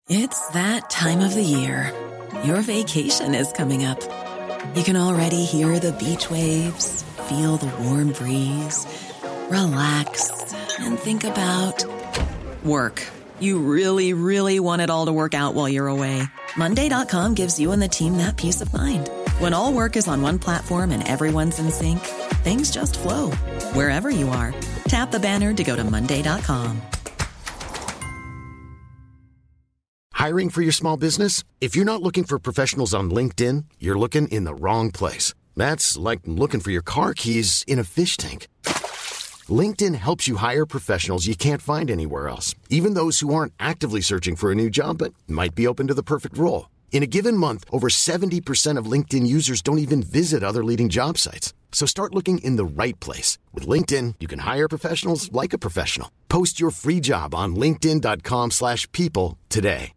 It's that time of the year. Your vacation is coming up. You can already hear the beach waves, feel the warm breeze, relax, and think about work. You really, really want it all to work out while you're away. Monday.com gives you and the team that peace of mind. When all work is on one platform and everyone's in sync, things just flow. Wherever you are, tap the banner to go to Monday.com. Hiring for your small business? If you're not looking for professionals on LinkedIn, you're looking in the wrong place. That's like looking for your car keys in a fish tank. LinkedIn helps you hire professionals you can't find anywhere else, even those who aren't actively searching for a new job but might be open to the perfect role. In a given month, over 70% of LinkedIn users don't even visit other leading job sites. So start looking in the right place. With LinkedIn, you can hire professionals like a professional. Post your free job on linkedin.com/people today.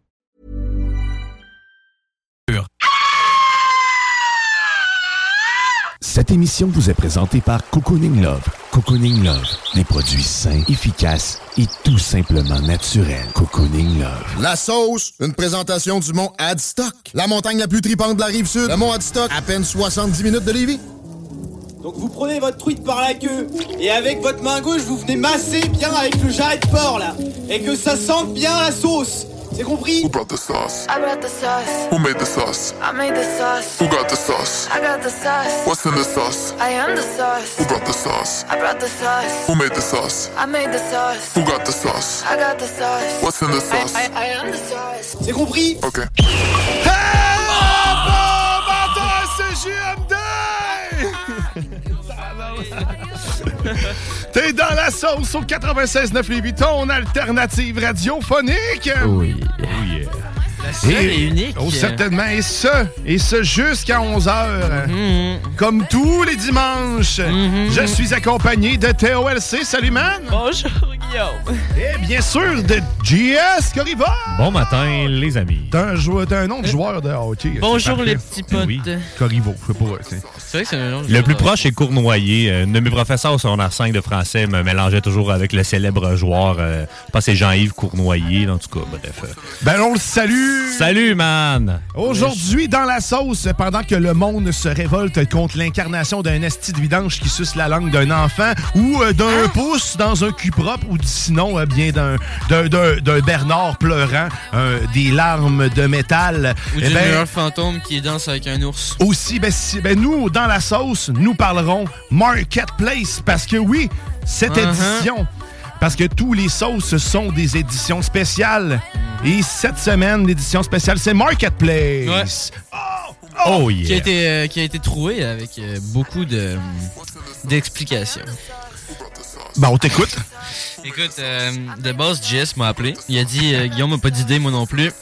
Cette émission vous est présentée par Cocooning Love. Cocooning Love, des produits sains, efficaces et tout simplement naturels. Cocooning Love. La sauce, une présentation du mont Adstock. La montagne la plus tripante de la Rive-Sud. Le mont Adstock, à peine 70 minutes de Lévis. Donc vous prenez votre truite par la queue et avec votre main gauche, vous venez masser bien avec le jarret de porc là. Et que ça sente bien la sauce. C'est compris? Who brought the sauce? I brought the sauce. Who made the sauce? I made the sauce. Who got the sauce? I got the sauce. What's in the sauce? I am the sauce. Who brought the sauce? I brought the sauce. Who made the sauce? I made the sauce. Who got the sauce? I got the sauce. What's in the sauce? I am the sauce. C'est compris? Ok. T'es dans la sauce au 96.9 Lévis, ton alternative radiophonique. Oui. La seule et unique. Oh, certainement. Et ce jusqu'à 11h. Comme tous les dimanches. Je suis accompagné de TOLC. Salut, man. Bonjour, Guillaume. Et bien sûr, de JS Corriva. Bon matin, les amis. T'as un nom de joueur de hockey. Bonjour, les petits potes. Oui. Corrivo, je sais pas. C'est vrai que c'est un nom de Le plus proche est Cournoyer. Un de mes professeurs au secondaire 5 de français me mélangeait toujours avec le célèbre joueur. Je pense que c'est Jean-Yves Cournoyer, en tout cas. Bref. Ben, on le salue. Salut, man! Aujourd'hui, dans la sauce, pendant que le monde se révolte contre l'incarnation d'un esti de vidange qui suce la langue d'un enfant ou d'un pouce dans un cul propre ou sinon bien d'un Bernard pleurant des larmes de métal. Ou d'une lueur fantôme qui danse avec un ours. Aussi, nous, dans la sauce, nous parlerons Marketplace parce que oui, cette édition... Parce que tous les sauces sont des éditions spéciales. Et cette semaine, l'édition spéciale, c'est Marketplace. Ouais. Oh yeah! Qui a été trouvé avec beaucoup d'explications. Ben, on t'écoute. Écoute, de base, JS m'a appelé. Il a dit Guillaume n'a pas d'idée, moi non plus.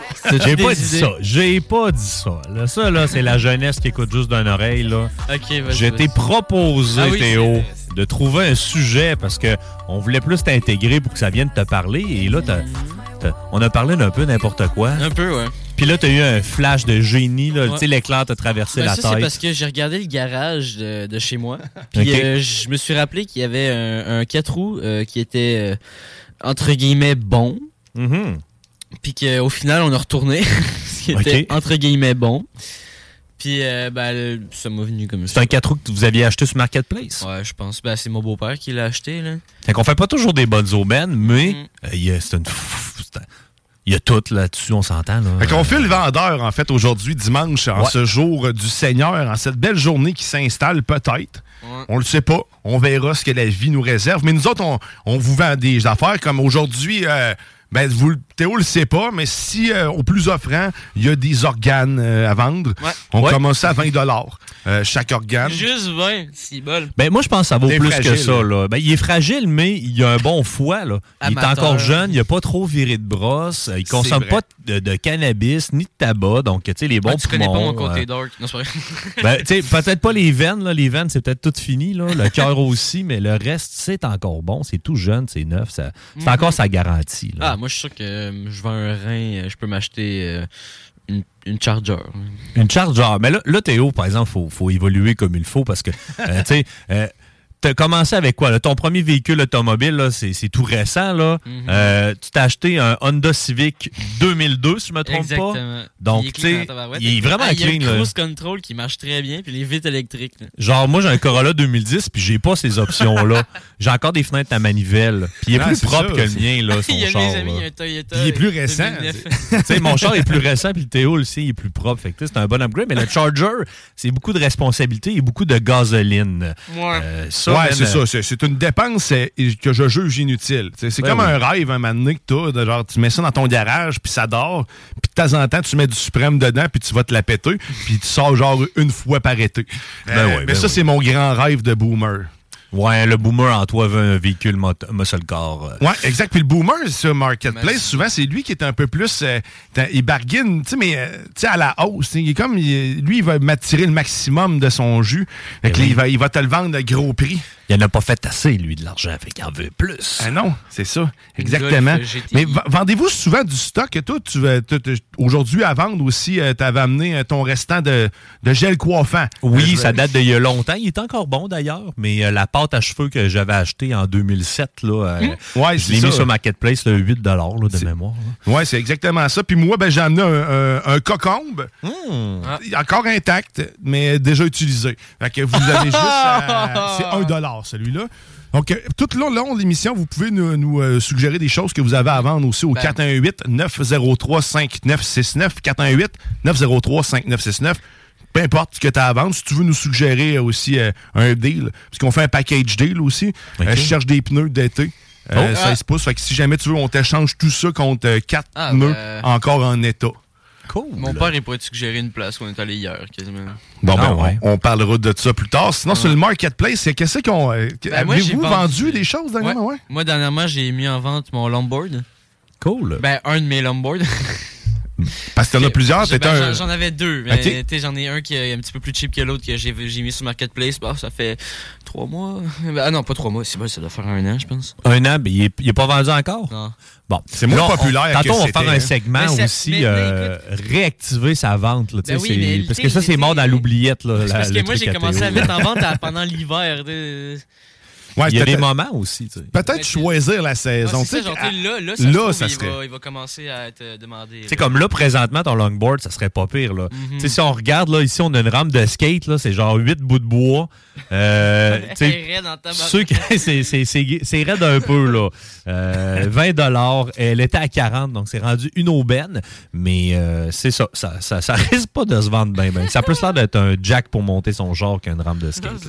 J'ai pas dit ça. Là, ça, là, c'est la jeunesse qui écoute juste d'une oreille. Là. OK, vas-y. Je t'ai proposé, Théo, de trouver un sujet parce que on voulait plus t'intégrer pour que ça vienne te parler. Et là, on a parlé d'un peu n'importe quoi. Un peu, ouais. Puis là, t'as eu un flash de génie. Là. Tu sais, l'éclair t'a traversé la tête. C'est parce que j'ai regardé le garage de chez moi. Puis je me suis rappelé qu'il y avait un 4 roues qui était, entre guillemets, bon. Puis qu'au final, on a retourné ce qui était, entre guillemets, bon. Puis, ça m'a venu comme ça. C'est un 4 roues que vous aviez acheté sur Marketplace? Ouais, je pense. C'est mon beau-père qui l'a acheté, là. Fait qu'on fait pas toujours des bonnes aubaines, mais il y a tout là-dessus, on s'entend. Là. Fait qu'on fait le vendeur, en fait, aujourd'hui, dimanche, en ce jour du Seigneur, en cette belle journée qui s'installe, peut-être. Ouais. On le sait pas. On verra ce que la vie nous réserve. Mais nous autres, on vous vend des affaires comme aujourd'hui... Théo le sait pas, mais si au plus offrant, il y a des organes à vendre, on commence à 20$ chaque organe. Juste 20, c'est bol. Ben moi je pense que ça vaut plus fragile, que ça. Là. Ben, il est fragile, mais il a un bon foie. Là. Il est encore jeune, il a pas trop viré de brosse, il consomme pas de cannabis ni de tabac, donc tu sais les bons tu poumons. Tu connais pas mon côté dark, non c'est vrai. Ben, peut-être pas les veines, là. Les veines c'est peut-être tout fini, là. Le cœur aussi, mais le reste c'est encore bon, c'est tout jeune, c'est neuf, c'est encore sa garantie. Là. Moi je suis sûr que je vends un rein, je peux m'acheter une Charger. Une Charger. Mais là Théo, par exemple, faut évoluer comme il faut parce que, tu sais, t'as commencé avec quoi? Là? Ton premier véhicule automobile, là, c'est tout récent. Là. Tu t'as acheté un Honda Civic 2002, si je me trompe Exactement. pas. Donc, tu sais, il est vraiment clean. Il y a le cruise control qui marche très bien, puis les vitres électriques. Là. Genre, moi, j'ai un Corolla 2010, puis j'ai pas ces options-là. J'ai encore des fenêtres à manivelle. Puis il est plus propre que le mien, là, son char. Il y a mes amis, il y a un Toyota. Puis il est plus récent. Tu sais, mon char est plus récent, puis le Théo aussi, il est plus propre. Fait que c'est un bon upgrade. Mais le Charger, c'est beaucoup de responsabilité et beaucoup de gasoline. Ouais, c'est ça. C'est une dépense que je juge inutile. C'est comme un rêve, un moment donné que t'as. Genre, tu mets ça dans ton garage, puis ça dort. Puis de temps en temps, tu mets du suprême dedans, puis tu vas te la péter. Puis tu sors genre une fois par été. Mais ça, c'est mon grand rêve de boomer. Ouais, le boomer en toi veut un véhicule muscle car. Ouais, exact. Puis le boomer, sur Marketplace, souvent, c'est lui qui est un peu plus... il bargaine, tu sais, mais à la hausse. Il est comme... lui, il va m'attirer le maximum de son jus. Fait que il va te le vendre à gros prix. Il en a pas fait assez, lui, de l'argent. Fait qu'il en veut plus. Ah non, c'est ça. Exactement. Mais vendez-vous souvent du stock? Toi, aujourd'hui, à vendre aussi, tu avais amené ton restant de gel coiffant. Oui, ça date d'il y a longtemps. Il est encore bon, d'ailleurs. Mais la pâte à cheveux que j'avais achetée en 2007, là, je l'ai mis sur Marketplace, là, 8 $ là, de mémoire. Oui, c'est exactement ça. Puis moi, j'ai amené un cocombe. Encore intact, mais déjà utilisé. Fait que vous avez juste... c'est 1 $, celui-là. Donc, tout le long de l'émission, vous pouvez nous suggérer des choses que vous avez à vendre aussi au 418-903-5969. 418-903-5969. Peu importe ce que tu as à vendre. Si tu veux nous suggérer aussi un deal, parce qu'on fait un package deal aussi. Je cherche des pneus d'été. 16 pouces. Fait que si jamais tu veux, on t'échange tout ça contre 4 pneus encore en état. Cool. Mon père, il pourrait te suggérer une place où on est allé hier, quasiment. Bon, on parlera de ça plus tard. Sinon, sur le Marketplace, qu'est-ce qu'on... avez-vous vendu des choses dernièrement? Ouais. Moi, dernièrement, j'ai mis en vente mon longboard. Cool. Un de mes longboards. Parce que t'en as plusieurs, j'en avais deux, mais j'en ai un qui est un petit peu plus cheap que l'autre que j'ai mis sur Marketplace. Ça fait 3 mois. Non, pas 3 mois, ça doit faire 1 an, je pense. 1 an, mais il n'est pas vendu encore? Non. Bon, c'est moins populaire. Tantôt, on va faire un segment aussi, réactiver sa vente. Là, parce que ça, c'est mort dans l'oubliette. Parce que moi, j'ai commencé à mettre en vente pendant l'hiver. Ouais, il y a des moments aussi. Peut-être choisir la saison. Ça serait... il va commencer à être demandé. C'est comme là, présentement, ton longboard, ça serait pas pire. Là. Si on regarde, là, ici, on a une rampe de skate, là, c'est genre 8 bouts de bois. C'est raide un peu. Là. 20 $. Elle était à 40, donc c'est rendu une aubaine. Mais c'est ça. Ça risque pas de se vendre bien. Ça a plus l'air d'être un jack pour monter son genre qu'une rampe de skate.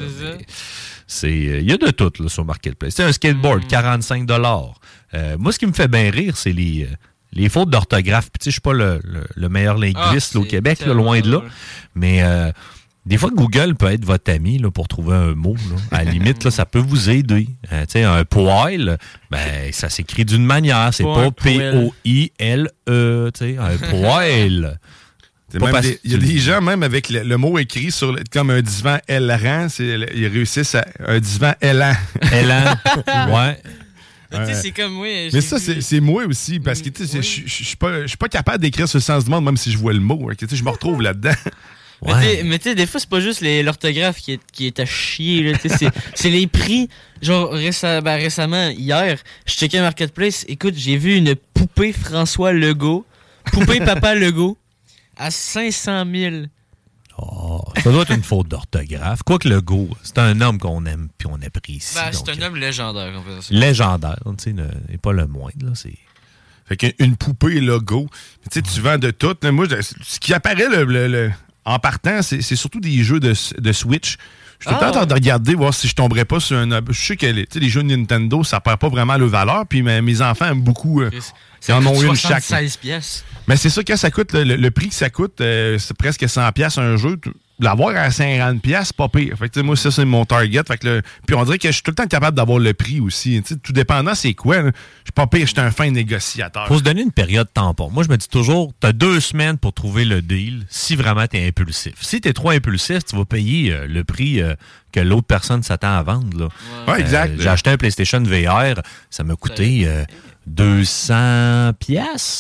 Il y a de tout là, sur Marketplace. C'est un skateboard, 45 $. Moi, ce qui me fait bien rire, c'est les fautes d'orthographe. Puis, je suis pas le meilleur linguiste au Québec, là, loin de là. Mais des fois, Google peut être votre ami là, pour trouver un mot. Là. À la limite, là, ça peut vous aider. Un poil, ça s'écrit d'une manière. C'est pas P-O-I-L-E. Un poil. Il y a des gens, même avec le mot écrit sur comme un divan ailerant, ils réussissent à un divan ailant. Ailant, ouais. C'est comme moi. Mais ça, c'est moi aussi, parce que je suis pas capable d'écrire sur le sens du monde, même si je vois le mot. Je me retrouve là-dedans. Ouais. Mais tu sais, des fois, c'est pas juste l'orthographe qui est à chier. Là, c'est les prix. Genre, récemment, hier, je checkais Marketplace. Écoute, j'ai vu une poupée François Legault, poupée Papa Legault, à 500 000. Oh, ça doit être une faute d'orthographe. Quoique Legault, c'est un homme qu'on aime puis on apprécie. C'est un homme légendaire, on peut dire ça. Légendaire, tu sais, n'est pas le moindre. Là, fait qu'une poupée Legault, tu vends de tout. Moi, ce qui apparaît en partant, c'est surtout des jeux de Switch. Je suis tout le temps en train de regarder, voir si je tomberais pas sur un... Je sais que les jeux de Nintendo, ça perd pas vraiment leur valeur, puis mes enfants aiment beaucoup... ils en ont une chaque. 76 pièces. Mais c'est ça, quand ça coûte, le prix que ça coûte, c'est presque 100 pièces un jeu. L'avoir à 50 pièces, c'est pas pire. Fait que, moi, ça, c'est mon target. Fait que, puis on dirait que je suis tout le temps capable d'avoir le prix aussi. T'sais, tout dépendant, c'est quoi. Je suis pas pire, je suis un fin négociateur. Faut se donner une période tampon. Moi, je me dis toujours, t'as 2 semaines pour trouver le deal si vraiment t'es impulsif. Si t'es trop impulsif, tu vas payer le prix que l'autre personne s'attend à vendre. Là. Ouais, exact. J'ai acheté un PlayStation VR. Ça m'a coûté 200 pièces.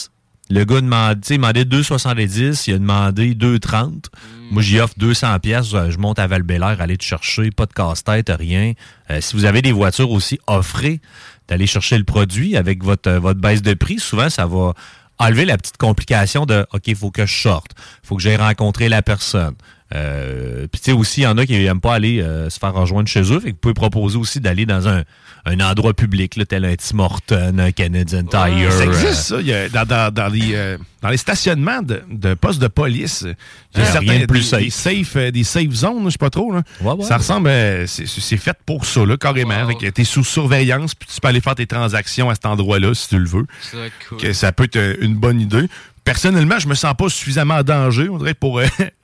Le gars demandait 2,70, il a demandé 2,30. Moi, j'y offre 200 pièces. Je monte à Val-Bélair, aller te chercher, pas de casse-tête, rien. Si vous avez des voitures aussi, offrez d'aller chercher le produit avec votre baisse de prix. Souvent, ça va enlever la petite complication de « OK, il faut que je sorte. Il faut que j'aille rencontrer la personne. » Puis tu sais aussi, il y en a qui n'aiment pas aller se faire rejoindre chez eux. Fait que vous pouvez proposer aussi d'aller dans un endroit public, là, tel un Tim Hortons, un Canadian Tire. Ça existe, ça. Il y a, dans les stationnements de postes de police, il y a certains des safe zones, je sais pas trop. Là. Ouais. Ça ressemble, c'est fait pour ça, là, carrément. Avec t'es sous surveillance, puis tu peux aller faire tes transactions à cet endroit-là si tu le veux. C'est cool. Que ça peut être une bonne idée. Personnellement, je me sens pas suffisamment en danger, on dirait, pour...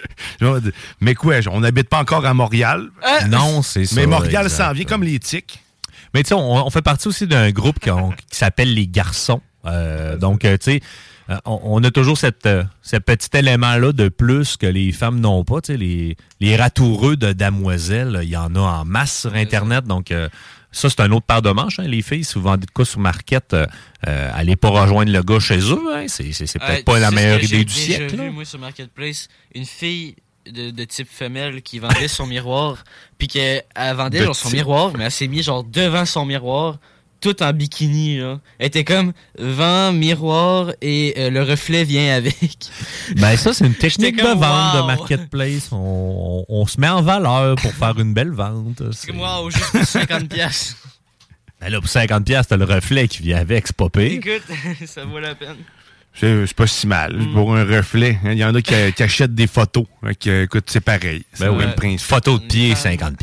mais quoi, on n'habite pas encore à Montréal. Non, c'est ça. Mais Montréal s'en vient comme les tics. Mais tu sais, on fait partie aussi d'un groupe qui s'appelle les garçons. Donc, tu sais, on a toujours ce petit élément-là de plus que les femmes n'ont pas. Tu sais, les ratoureux de damoiselles, il y en a en masse sur Internet. Donc, ça, c'est un autre paire de manches. Hein, les filles, si vous vendez de quoi sur Marquette, allez pas rejoindre le gars chez eux. Hein, c'est peut-être pas la meilleure idée du siècle. J'ai déjà vu, moi, sur Marketplace, une fille de type femelle qui vendait son miroir, puis qu'elle vendait genre son miroir, mais elle s'est mise genre devant son miroir, tout en bikini. Là. Elle était comme vent, miroir et le reflet vient avec. Ben ça, c'est une technique de vente de Marketplace. On se met en valeur pour faire une belle vente. C'est comme wow, juste pour 50$. Ben là, pour 50$, t'as le reflet qui vient avec, c'est pas pire. Écoute, ça vaut la peine. C'est pas si mal. Pour un reflet. Il y en a qui achètent des photos. Écoute, c'est pareil. Ben oui, le principe. Photo de pied, 50$.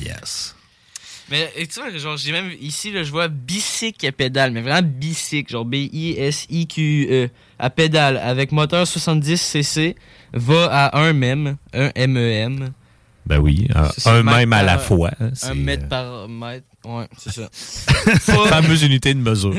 Mais tu vois, genre, j'ai même ici, là, je vois bicycle à pédale, mais vraiment bicycle, genre B-I-S-I-Q-E, à pédale, avec moteur 70cc, va à un MEM. Ben oui, un même à la fois. Un mètre par mètre. Ouais, c'est ça. Fameuse unité de mesure.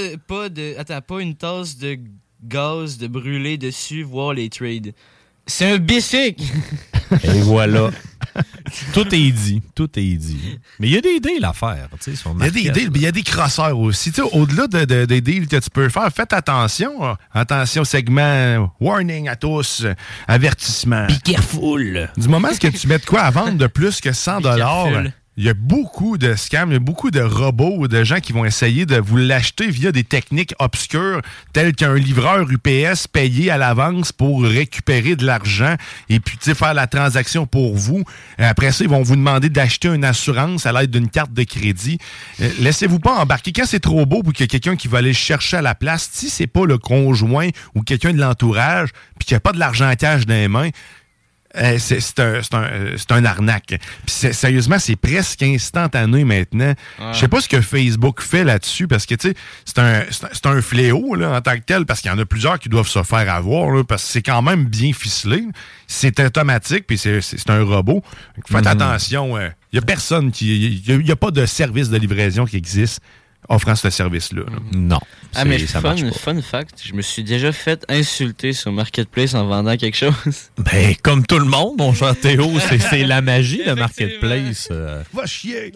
Pas une tasse de gaz de brûler dessus, voir les trades. C'est un bicycle! Et voilà. Tout est dit. Mais il y a des deals à faire. Il y a des deals, mais il y a des crosseurs aussi. T'sais, au-delà des deals que tu peux faire, faites attention. Attention, segment, warning à tous, avertissement. Be careful! Du moment que tu mets de quoi à vendre de plus que 100$, il y a beaucoup de scams, il y a beaucoup de robots, de gens qui vont essayer de vous l'acheter via des techniques obscures, telles qu'un livreur UPS payé à l'avance pour récupérer de l'argent et puis faire la transaction pour vous. Après ça, ils vont vous demander d'acheter une assurance à l'aide d'une carte de crédit. Laissez-vous pas embarquer. Quand c'est trop beau pour qu'il y ait quelqu'un qui va aller chercher à la place, si c'est pas le conjoint ou quelqu'un de l'entourage puis qu'il n'y a pas de l'argent en cash dans les mains, c'est un arnaque. Puis sérieusement, c'est presque instantané maintenant. Je sais pas ce que Facebook fait là-dessus, parce que tu sais, c'est un fléau là, en tant que tel, parce qu'il y en a plusieurs qui doivent se faire avoir, là, parce que c'est quand même bien ficelé. C'est automatique, puis c'est un robot. Faites attention. Il y a personne il y a pas de service de livraison qui existe offrant ce service-là. Non. Mais fun fact, je me suis déjà fait insulter sur Marketplace en vendant quelque chose. Ben, comme tout le monde, mon cher Théo, c'est la magie de Marketplace. Va chier!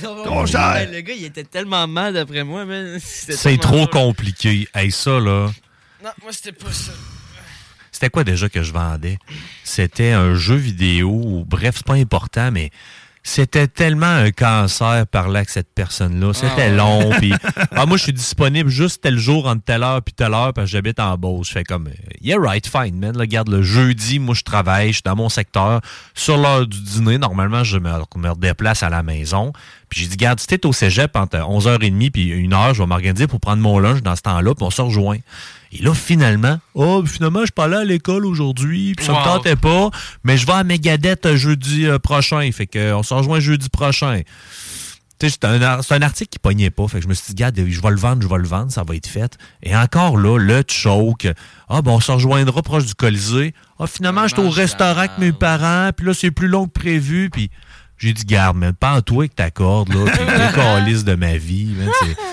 Le gars, il était tellement mal d'après moi. C'est trop compliqué. Hey, ça, là... Non, moi, c'était pas ça. C'était quoi déjà que je vendais? C'était un jeu vidéo. Bref, c'est pas important, mais... C'était tellement un cancer parler avec cette personne-là. C'était long. Puis, moi, je suis disponible juste tel jour entre telle heure puis telle heure parce que j'habite en Beauce. Je fais comme, yeah, right, fine, man. Là, regarde, le jeudi, moi, je travaille, je suis dans mon secteur. Sur l'heure du dîner, normalement, je me redéplace à la maison. Puis j'ai dit, regarde, si t'es au cégep entre 11h30 puis 1h, je vais m'organiser pour prendre mon lunch dans ce temps-là, puis on se rejoint. Et là, finalement, je suis pas allé à l'école aujourd'hui, puis ça me tentait pas, mais je vais à Megadeth jeudi prochain. Fait qu'on se rejoint jeudi prochain. Tu sais, c'est un article qui pognait pas. Fait que je me suis dit, regarde, je vais le vendre, ça va être fait. Et encore là, le choke. On se rejoindra proche du Colisée. Finalement, j'étais au restaurant avec mes parents, puis là, c'est plus long que prévu, puis j'ai dit, garde, mais pas en toi que t'accordes, là, puis le calice de ma vie, man,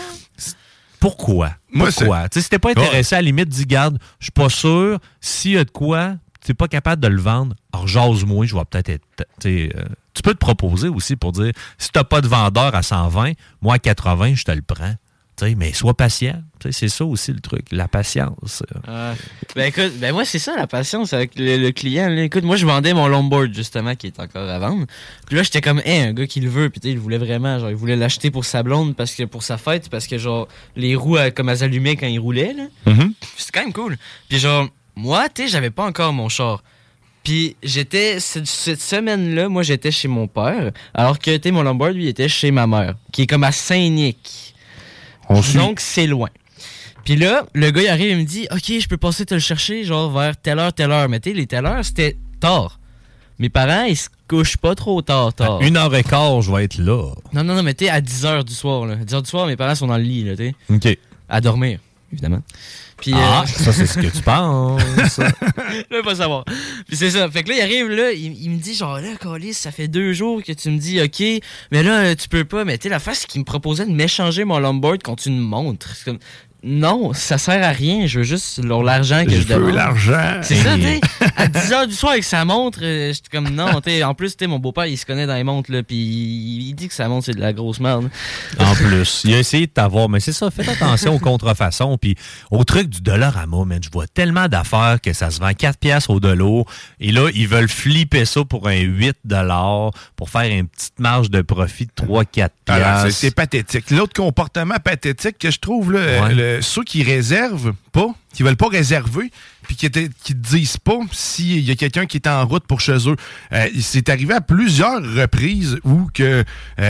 Pourquoi? Pourquoi? Tu sais, si t'es pas intéressé, à la limite, dis, garde, je suis pas sûr, s'il y a de quoi, t'es pas capable de le vendre, alors jase-moi, je vais peut-être être... tu peux te proposer aussi pour dire, si t'as pas de vendeur à 120, moi à 80, je te le prends. Mais sois patient. C'est ça aussi le truc, la patience. Ben écoute, moi c'est ça la patience avec le client. Là. Écoute, moi je vendais mon longboard justement qui est encore à vendre. Puis là j'étais comme un gars qui le veut, puis il voulait vraiment, genre il voulait l'acheter pour sa blonde parce que pour sa fête, parce que genre les roues comme elles s'allumaient quand il roulait là. C'est quand même cool. Puis genre moi, j'avais pas encore mon char. Puis j'étais cette semaine-là, moi j'étais chez mon père, alors que mon longboard lui était chez ma mère, qui est comme à Saint-Nic. Donc c'est loin. Puis là, le gars il arrive et me dit OK, je peux passer te le chercher genre vers telle heure. Mais les telle heure, c'était tard. Mes parents, ils se couchent pas trop tard. À 1h15, je vais être là. Non, mais à 10h du soir. Là. 10h du soir, mes parents sont dans le lit, là, OK. À dormir, évidemment. Puis, ça, c'est ce que tu penses. Je veux pas savoir. Puis c'est ça. Fait que là, il arrive, là, il me dit, genre, là, Calis, ça fait 2 jours que tu me dis, OK, mais là, tu peux pas. Mais la face, c'est qu'il me proposait de m'échanger mon longboard contre une montre. C'est comme... Non, ça sert à rien. Je veux juste l'argent que je demande. Je veux l'argent. C'est ça, à 10h du soir avec sa montre, j'étais comme non, en plus, mon beau-père, il se connaît dans les montres, là, puis il dit que sa montre, c'est de la grosse merde. En plus, il a essayé de t'avoir, mais c'est ça, faites attention aux contrefaçons, puis au truc du Dollarama, man. Je vois tellement d'affaires que ça se vend 4$ au dollar, et là, ils veulent flipper ça pour un 8$ pour faire une petite marge de profit de 3-4$. Alors, c'est pathétique. L'autre comportement pathétique que je trouve, là, ceux qui réservent pas, qui veulent pas réserver, puis qui te disent pas s'il y a quelqu'un qui est en route pour chez eux. C'est arrivé à plusieurs reprises où que...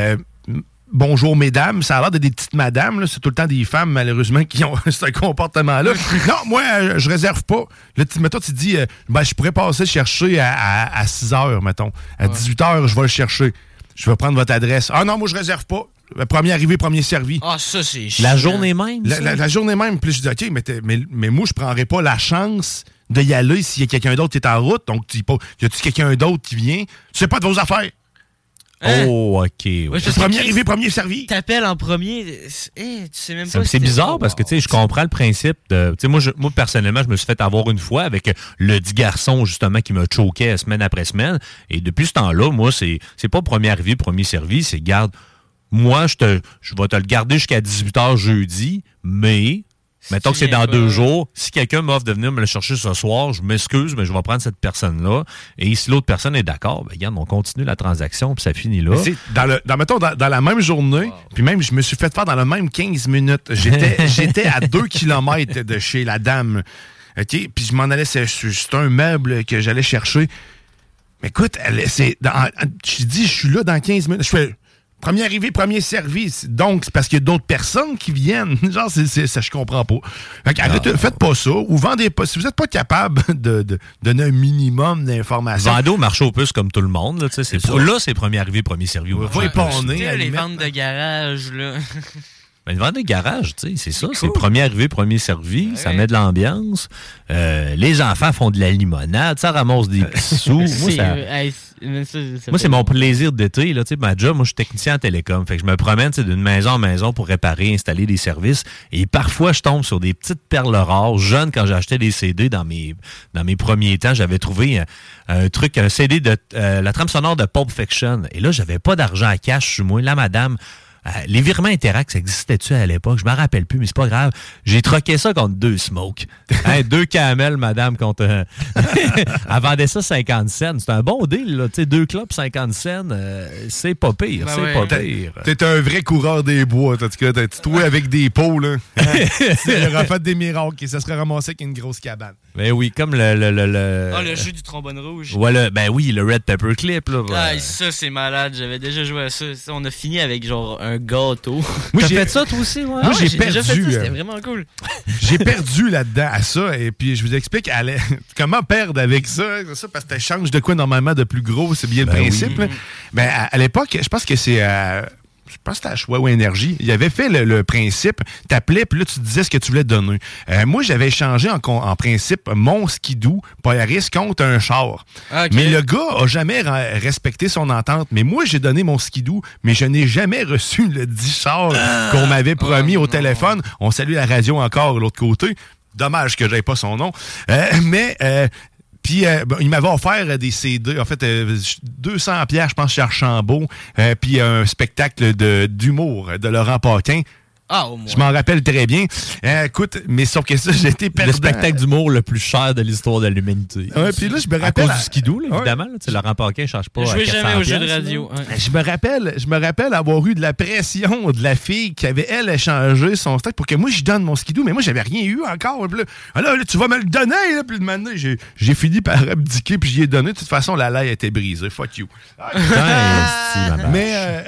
bonjour mesdames, ça a l'air de des petites madames, là. C'est tout le temps des femmes malheureusement qui ont ce comportement-là. Non, moi je réserve pas. Là, mettons, tu te dis je pourrais passer chercher à 6h, mettons. À 18h, je vais le chercher. Je vais prendre votre adresse. Ah non, moi je réserve pas. Premier arrivé, premier servi. Ah, ça, c'est chiant. La journée même? La journée même. Puis je dis, OK, mais moi, je prendrais pas la chance d'y aller s'il y a quelqu'un d'autre qui est en route. Donc, y a-tu quelqu'un d'autre qui vient? Tu sais pas de vos affaires. Hein? Oh, OK. Ouais, premier arrivé, premier servi. T'appelles en premier. Tu sais même pas. C'est bizarre parce que, je comprends le principe de. Moi, personnellement, je me suis fait avoir une fois avec le dit garçon, justement, qui me choquait semaine après semaine. Et depuis ce temps-là, moi, c'est pas premier arrivé, premier servi. C'est garde. Moi, je vais te le garder jusqu'à 18h jeudi, mais mettons que c'est dans 2 jours. Si quelqu'un m'offre de venir me le chercher ce soir, je m'excuse, mais je vais prendre cette personne-là. Et si l'autre personne est d'accord, regarde, on continue la transaction, puis ça finit là. Mettons, dans la même journée, puis même, je me suis fait faire dans le même 15 minutes. J'étais à 2 km de chez la dame. OK? Puis je m'en allais, c'est un meuble que j'allais chercher. Mais écoute, je dis, je suis là dans 15 minutes. Je fais... Premier arrivé, premier servi. Donc, c'est parce qu'il y a d'autres personnes qui viennent. Genre, ça, je comprends pas. Faites pas ça. Ou vendez pas. Si vous n'êtes pas capable de donner un minimum d'informations. Vendez au marché aux puces comme tout le monde. Là, c'est premier arrivé, premier servi. Va éponner. Les ventes de garage, là. Ben, une vente de garage, c'est ça. Cool. C'est premier arrivé, premier servi. Ouais. Ça met de l'ambiance. Les enfants font de la limonade. Ça ramasse des petits sous. Moi, c'est mon plaisir d'été. Là, ma job, moi, je suis technicien en télécom. Fait que je me promène d'une maison en maison pour réparer, installer des services. Et parfois, je tombe sur des petites perles rares. Jeune, quand j'achetais des CD dans mes premiers temps, j'avais trouvé un CD de la trame sonore de Pulp Fiction. Et là, j'avais pas d'argent à cash sur moi. Là, madame... les virements Interact, ça existait-tu à l'époque? Je m'en rappelle plus, mais c'est pas grave. J'ai troqué ça contre 2 Smoke. 2 Camel, madame, contre... Elle vendait ça 50 cents. C'est un bon deal, là. 2 clopes, 50 cents. C'est pas pire. Pas pire. T'es un vrai coureur des bois. Tu trouves avec des pots, là. Il aurait fait des miracles et ça serait ramassé avec une grosse cabane. Ben oui, comme le jeu du trombone rouge. Ouais, ben oui, le Red Pepper Clip, là. Ah, ça, c'est malade. J'avais déjà joué à ça. On a fini avec, genre, un gâteau. Moi, j'ai fait ça, toi aussi, ouais? Moi, j'ai perdu. Déjà fait ça, c'était vraiment cool. J'ai perdu là-dedans à ça. Et puis, je vous explique comment perdre avec ça. Parce que tu changes de quoi normalement de plus gros. C'est bien le principe. Oui. Ben, à l'époque, je pense que c'est... je pense que c'était à Choix ou Énergie. Il avait fait le principe, t'appelais, puis là, tu disais ce que tu voulais donner. Moi, j'avais échangé en principe mon skidoo Polaris contre un char. Okay. Mais le gars a jamais respecté son entente. Mais moi, j'ai donné mon skidoo, mais je n'ai jamais reçu le 10 char qu'on m'avait promis au téléphone. On salue la radio encore de l'autre côté. Dommage que j'aie pas son nom. Puis, il m'avait offert des CD, en fait, 200 $, je pense, chez Archambault, puis un spectacle d'humour de Laurent Paquin. Ah, au moins. Je m'en rappelle très bien. Écoute, mais sauf que ça, j'étais perdant. Le spectacle d'humour le plus cher de l'histoire de l'humanité. Ouais, puis là, je me rappelle... À cause du skidoo, là, évidemment. Là, Laurent Paquin ne cherche pas à 400$. Je jouais jamais aux jeux de radio. Ouais. Je me rappelle avoir eu de la pression de la fille qui avait, elle, échangé son stock pour que moi, je donne mon skidoo. Mais moi, j'avais rien eu encore. Puis là, tu vas me le donner. Là, puis maintenant, j'ai fini par abdiquer puis j'y ai donné. De toute façon, la laille était brisée. Fuck you. Mais...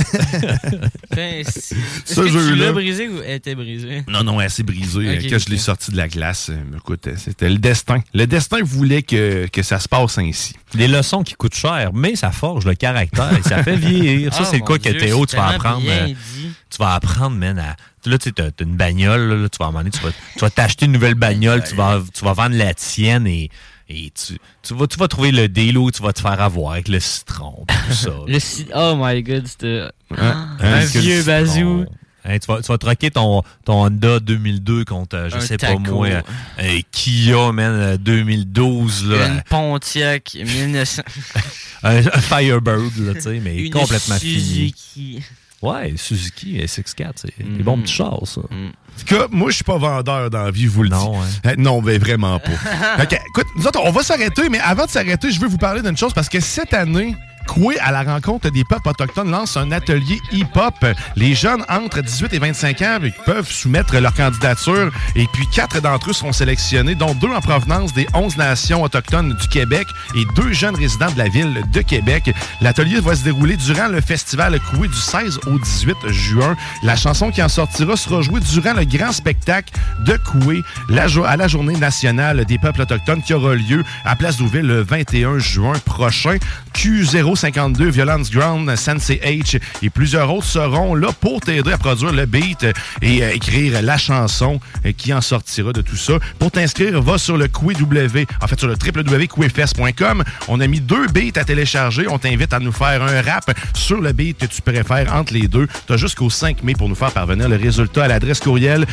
Est-ce que tu l'as brisé ou elle était brisée? Non, elle s'est brisée. Quand je l'ai sortie de la glace, écoute, c'était le destin. Le destin voulait que ça se passe ainsi. Des leçons qui coûtent cher, mais ça forge le caractère et ça fait vieillir. Ça, c'est le cas que Théo, tu vas apprendre. Tu vas apprendre, man, à... Là, tu sais, t'as une bagnole, là, tu vas à un moment donné, tu vas t'acheter une nouvelle bagnole, tu vas vendre la tienne et tu vas trouver le deal où tu vas te faire avoir avec le citron, tout ça. Oh my god, c'était un vieux bazou. Hein, tu vas troquer ton Honda 2002 contre, je sais pas moi, Kia, man, 2012. Là, une Pontiac 1900. un Firebird, là, tu sais, mais une complètement Suzuki. fini. Ouais, Suzuki SX4, c'est des bons petits chars, ça. En tout cas, moi, je suis pas vendeur dans la vie, je vous le dis. Non, mais vraiment pas. Okay, écoute, nous autres, on va s'arrêter, mais avant de s'arrêter, je veux vous parler d'une chose, parce que cette année... Coué, à la rencontre des peuples autochtones, lance un atelier hip-hop. Les jeunes entre 18 et 25 ans peuvent soumettre leur candidature et puis 4 d'entre eux seront sélectionnés, dont 2 en provenance des 11 nations autochtones du Québec et 2 jeunes résidents de la ville de Québec. L'atelier va se dérouler durant le festival Coué du 16 au 18 juin. La chanson qui en sortira sera jouée durant le grand spectacle de Coué à la Journée nationale des peuples autochtones qui aura lieu à Place Douville le 21 juin prochain. Q052, Violence Ground, Sensei H et plusieurs autres seront là pour t'aider à produire le beat et écrire la chanson qui en sortira de tout ça. Pour t'inscrire, va sur le sur le www.couefest.com. On a mis 2 beats à télécharger. On t'invite à nous faire un rap sur le beat que tu préfères entre les deux. Tu as jusqu'au 5 mai pour nous faire parvenir le résultat à l'adresse courriel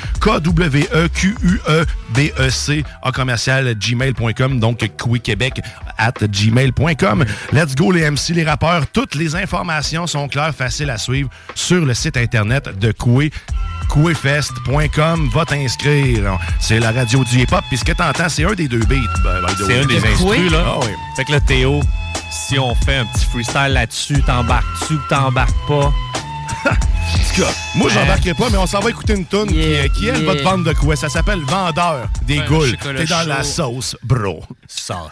kwequebec@gmail.com, donc kwequebec@gmail.com. Let's go les MC, les rappeurs. Toutes les informations sont claires, faciles à suivre sur le site internet de Coué. Couefest.com, va t'inscrire. C'est la radio du hip-hop, puis ce que t'entends, c'est un des 2 beats. C'est un des instrus, là. Ah, oui. Fait que là, Théo, si on fait un petit freestyle là-dessus, t'embarques-tu ou t'embarques pas? En tout cas, moi, j'embarquerai pas, mais on s'en va écouter une toune qui elle, va te vendre de quoi. Ça s'appelle Vendeur des Goules. T'es dans la sauce, bro. Ça.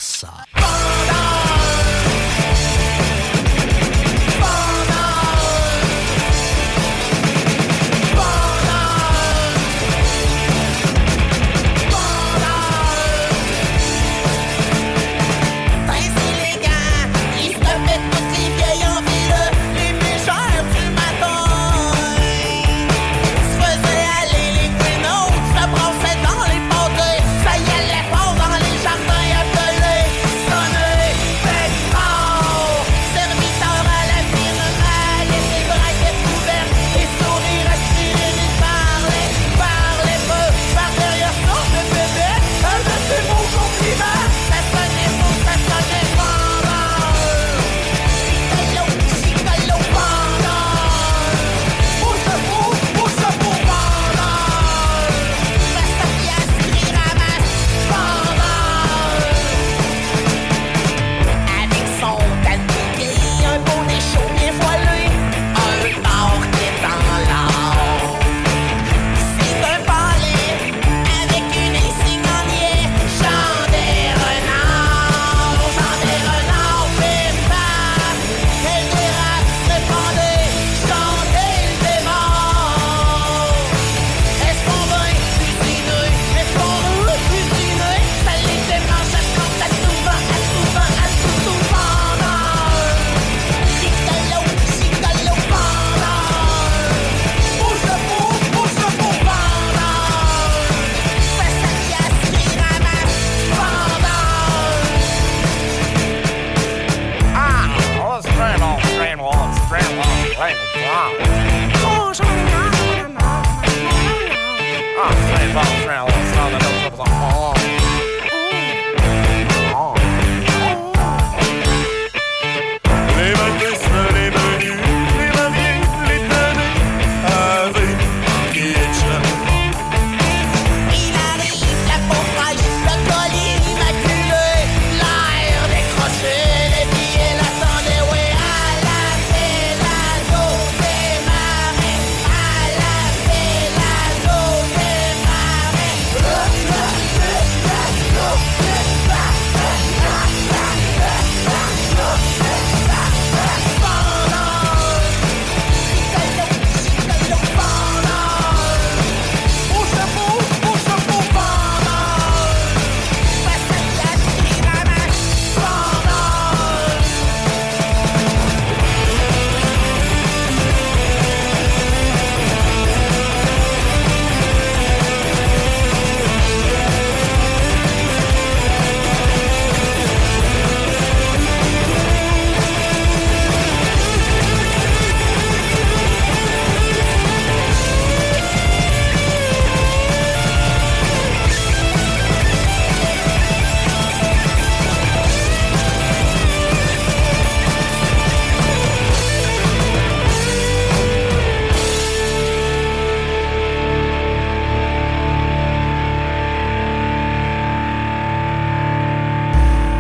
Ça y allait fort dans les jardins appelés. Sonner, fait fort.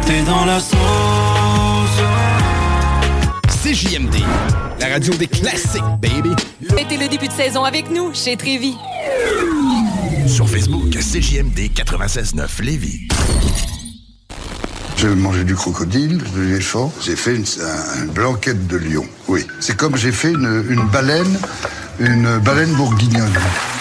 T'es dans la sauce. CJMD, la radio des classiques, baby. Fêtez le début de saison avec nous chez Trévis. Sur Facebook, CJMD 96.9 Lévis. J'ai mangé du crocodile, de l'éléphant. J'ai fait une blanquette de lion. Oui, c'est comme j'ai fait une baleine bourguignonne.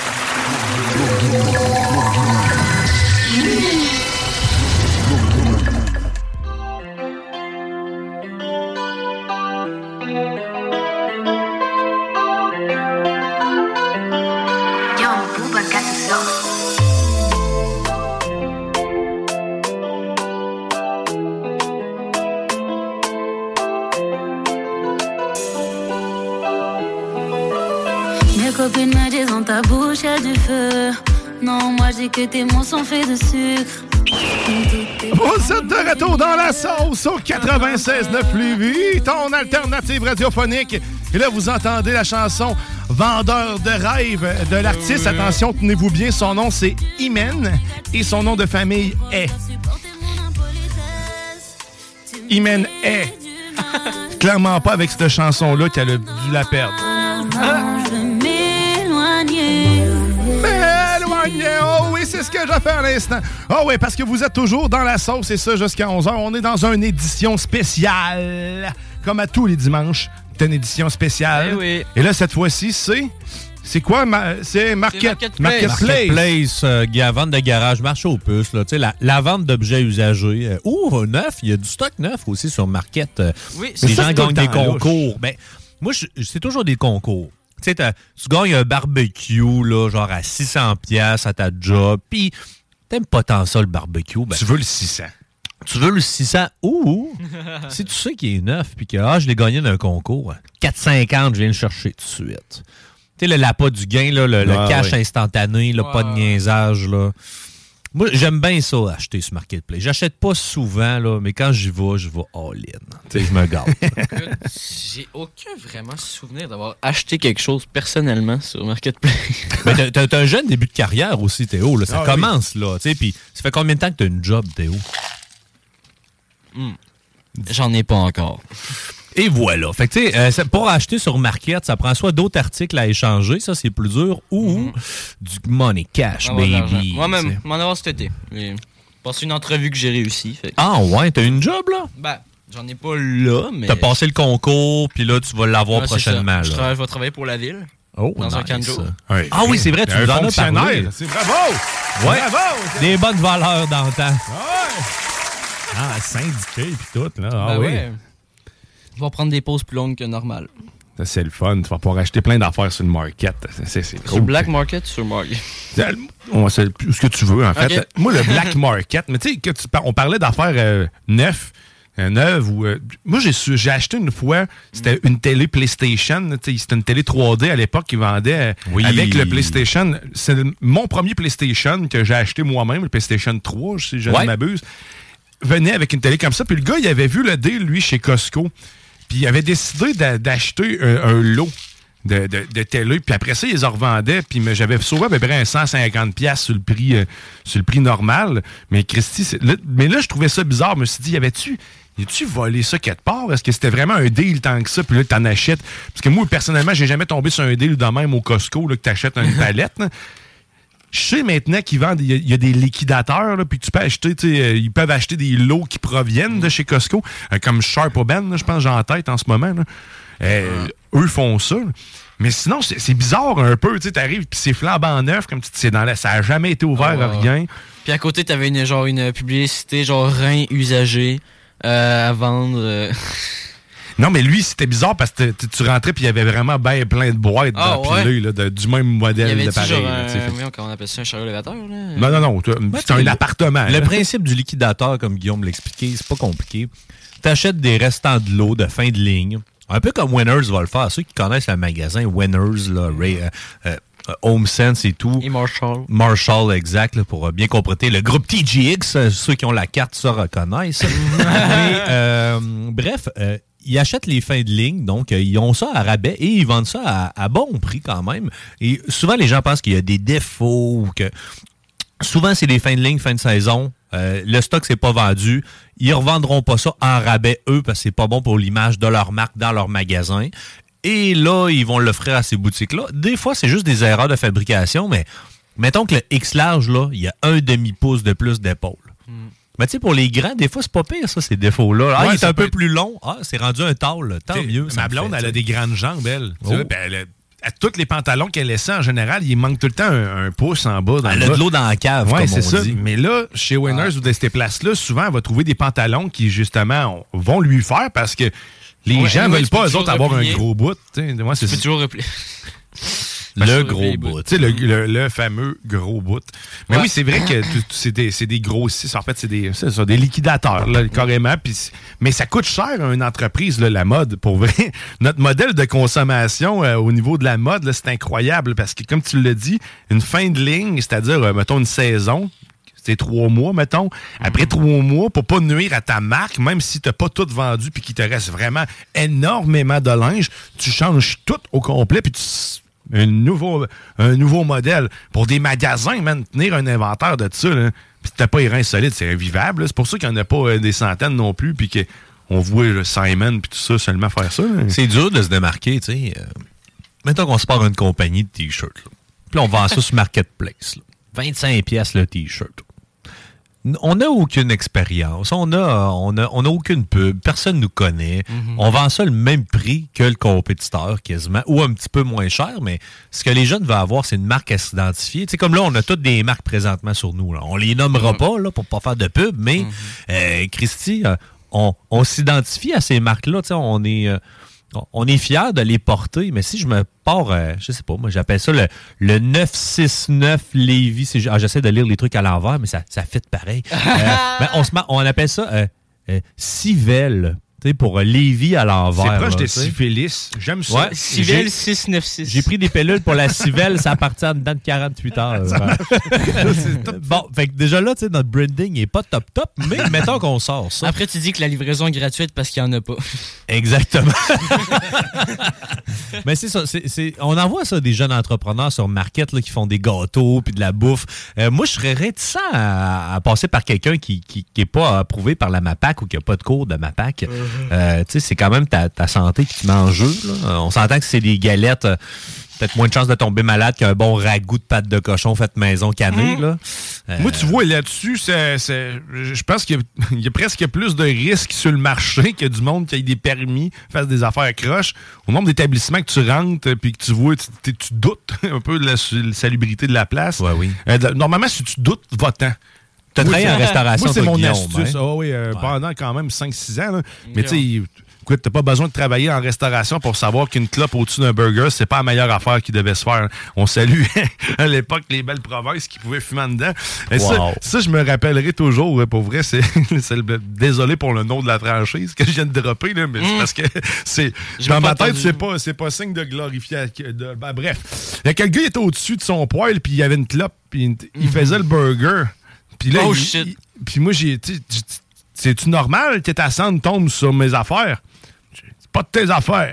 Mes copines me disent dans ta bouche y'a du feu. Non, moi je dis que tes mots sont faits de sucre. Vous êtes de retour dans la sauce au 96.9 Lévis, ton alternative radiophonique. Et là, vous entendez la chanson Vendeur de rêve de l'artiste. Attention, tenez-vous bien, son nom c'est Imen et son nom de famille est Imen est. Clairement pas avec cette chanson-là qu'elle a dû la perdre. Oh oui, c'est ce que j'ai fait à l'instant. Oh oui, parce que vous êtes toujours dans la sauce et ça jusqu'à 11h. On est dans une édition spéciale. Comme à tous les dimanches, c'est une édition spéciale. Eh oui. Et là, cette fois-ci, c'est quoi? C'est Marketplace. Marketplace, vente de garage, marché aux puces. Là, la vente d'objets usagés. Neuf, il y a du stock neuf aussi sur Market. Oui, les gens gagnent des concours. Ben, moi, c'est toujours des concours. Tu sais, tu gagnes un barbecue, là, genre à 600$ à ta job, puis t'aimes pas tant ça, le barbecue. Ben, tu veux le 600. Tu veux le 600. Si tu sais qu'il est neuf, puis que je l'ai gagné d'un concours, 4,50$, je viens le chercher tout de suite. Tu sais, l'appât du gain, là, le cash instantané, là, pas de niaisage, là. Moi, j'aime bien ça, acheter sur Marketplace. J'achète pas souvent, là, mais quand j'y vais all-in. Tu sais, je me gâte. J'ai aucun vraiment souvenir d'avoir acheté quelque chose personnellement sur Marketplace. Mais t'as un jeune début de carrière aussi, Théo. Là. Ça commence, là. Tu sais, puis ça fait combien de temps que t'as une job, Théo? J'en ai pas encore. Et voilà. Fait que, tu sais, pour acheter sur Market, ça prend soit d'autres articles à échanger, ça, c'est plus dur, ou du money cash, baby. Moi-même, m'en avoir cet été. J'ai passé une entrevue que j'ai réussi. Fait. Ah ouais, t'as une job, là? Ben, j'en ai pas là, mais... T'as passé le concours, puis là, tu vas l'avoir prochainement. Je vais travailler pour la ville. Oh, dans un canjo. Ah oui, c'est vrai, tu nous en as parlé. C'est bravo! Ouais. Bravo! Des bonnes valeurs dans le temps. Ouais. Ah, syndiqué puis tout, là. Ah ben oui. Ouais. Je vais prendre des pauses plus longues que normal. Ça, c'est le fun. Tu vas pouvoir acheter plein d'affaires sur le market. C'est cool. Sur Black Market ou sur Market? C'est ce que tu veux, en fait. Okay. Moi, le Black Market, mais tu sais, on parlait d'affaires neuves. Moi, j'ai acheté une fois, c'était une télé PlayStation. C'était une télé 3D à l'époque qui vendait avec le PlayStation. C'est mon premier PlayStation que j'ai acheté moi-même, le PlayStation 3, si je ne m'abuse. Venait avec une télé comme ça. Puis le gars, il avait vu le deal, lui, chez Costco. Puis il avait décidé d'acheter un lot de télé. Puis après ça, il les revendait. Puis j'avais sauvé à peu près 150$ sur le prix normal. Mais Christy, mais là, je trouvais ça bizarre. Je me suis dit, as-tu volé ça quelque part? Est-ce que c'était vraiment un deal tant que ça? Puis là, t'en achètes. Parce que moi, personnellement, j'ai jamais tombé sur un deal de même au Costco là, que t'achètes une palette. Je sais maintenant qu'ils vendent, il y a des liquidateurs, là, puis tu peux acheter, ils peuvent acheter des lots qui proviennent de chez Costco, comme Sharp Oben, je pense, j'ai en tête en ce moment. Là. Eux font ça. Là. Mais sinon, c'est bizarre un peu, tu arrives, puis c'est flambant neuf, comme tu sais, ça n'a jamais été ouvert à rien. Puis à côté, t'avais une publicité, genre rein usagé à vendre. Non, mais lui, c'était bizarre parce que tu rentrais puis il y avait vraiment bien plein de boîtes d'empilées du même modèle d'appareil. Comment on appelle ça, un chariot élévateur? Là? Non. C'est un appartement. Le principe du liquidateur, comme Guillaume l'expliquait, c'est pas compliqué. Tu achètes des restants de l'eau de fin de ligne, un peu comme Winners va le faire. Ceux qui connaissent le magasin Winners, là, HomeSense et tout. Et Marshall. Marshall, exact, là, pour bien compléter. Le groupe TGX, ceux qui ont la carte ça reconnaissent. Bref, ils achètent les fins de ligne, donc ils ont ça à rabais et ils vendent ça à bon prix quand même. Et souvent, les gens pensent qu'il y a des défauts ou que... Souvent, c'est des fins de ligne, fin de saison. Le stock, c'est pas vendu. Ils revendront pas ça en rabais, eux, parce que c'est pas bon pour l'image de leur marque dans leur magasin. Et là, ils vont l'offrir à ces boutiques-là. Des fois, c'est juste des erreurs de fabrication, mais mettons que le X large, là, il y a un demi-pouce de plus d'épaule. Mais tu sais, pour les grands, des fois, c'est pas pire, ça, ces défauts-là. Ah, il est un peu plus long. Ah, c'est rendu un tôle. Tant mieux. Ma blonde, elle a des grandes jambes, elle. Tu vois, à tous les pantalons qu'elle essaie, en général, il manque tout le temps un pouce en bas. Elle a de l'eau dans la cave, ouais, comme c'est on ça. dit. Mais là, chez Winners ou de ces places-là, souvent, elle va trouver des pantalons qui, justement, vont lui faire parce que les gens ne veulent pas, eux autres, avoir un gros bout. Moi, c'est toujours replier. Le gros bout. Tu sais, le fameux gros bout. Mais oui, c'est vrai que c'est des grossistes. En fait, c'est des liquidateurs, là, carrément. Mais ça coûte cher à une entreprise, là, la mode, pour vrai. Notre modèle de consommation au niveau de la mode, là, c'est incroyable parce que, comme tu l'as dit, une fin de ligne, c'est-à-dire, mettons, une saison, c'est 3 mois, mettons. Après 3 mois, pour pas nuire à ta marque, même si t'as pas tout vendu puis qu'il te reste vraiment énormément de linge, tu changes tout au complet puis un nouveau modèle. Pour des magasins, man, tenir un inventaire de ça, là, pis t'as pas les reins solides, c'est invivable. Là. C'est pour ça qu'il n'y en a pas des centaines non plus, puis qu'on voit Simon puis tout ça seulement faire ça. Là. C'est dur de se démarquer, tu sais. Mettons qu'on se part une compagnie de t-shirts. Puis on vend ça sur Marketplace. Là. 25$ le t-shirt. On n'a aucune expérience, on a aucune pub, personne nous connaît. On vend ça le même prix que le compétiteur quasiment, ou un petit peu moins cher, mais ce que les jeunes veulent avoir, c'est une marque à s'identifier. Tu sais, comme là, on a toutes des marques présentement sur nous. Là. On les nommera pas là, pour pas faire de pub, mais Christy, on s'identifie à ces marques-là. Tu sais, on est fiers de les porter, mais si je me pars, je sais pas, moi j'appelle ça le 969 Lévis. J'essaie de lire les trucs à l'envers, mais ça fit pareil. On appelle ça Civelle. Tu sais, pour Lévis à l'envers. C'est proche là, de syphilis. J'aime ça. Ouais, Civelle 696. J'ai pris des pilules pour la Civelle, ça appartient dedans de 48 heures. Bon, fait que déjà là, tu sais, notre branding est pas top, mais mettons qu'on sort ça. Après, tu dis que la livraison est gratuite parce qu'il n'y en a pas. Exactement. Mais c'est ça. On envoie ça des jeunes entrepreneurs sur Market là, qui font des gâteaux puis de la bouffe. Moi, je serais réticent à passer par quelqu'un qui est pas approuvé par la MAPAC ou qui a pas de cours de MAPAC. Tu sais, c'est quand même ta santé qui te met en jeu. Là. On s'entend que c'est des galettes, peut-être moins de chances de tomber malade qu'un bon ragoût de pâte de cochon fait maison canée. Là. Moi, tu vois, là-dessus, je pense qu'il y a presque plus de risques sur le marché que du monde qui ait des permis, fasse des affaires croches. Au nombre d'établissements que tu rentres puis que tu vois, tu doutes un peu de la salubrité de la place. Ouais, oui. Normalement, si tu doutes, va-t'en. Tu as travaillé en restauration, moi, c'est mon Guillaume, astuce. hein? Oui, pendant quand même 5-6 ans. Là. Mais tu sais, écoute, t'as pas besoin de travailler en restauration pour savoir qu'une clope au-dessus d'un burger, c'est pas la meilleure affaire qui devait se faire. On salue à l'époque les belles provinces qui pouvaient fumer en dedans. Et ça, je me rappellerai toujours. Pour vrai, désolé pour le nom de la franchise que je viens de dropper, là, mais c'est parce que c'est dans ma tête, c'est pas signe de glorifier. Bref. Il y a quelqu'un qui était au-dessus de son poêle, puis il y avait une clope, puis il faisait le burger. Puis là, puis moi, c'est-tu normal que ta cendre tombe sur mes affaires? C'est pas de tes affaires.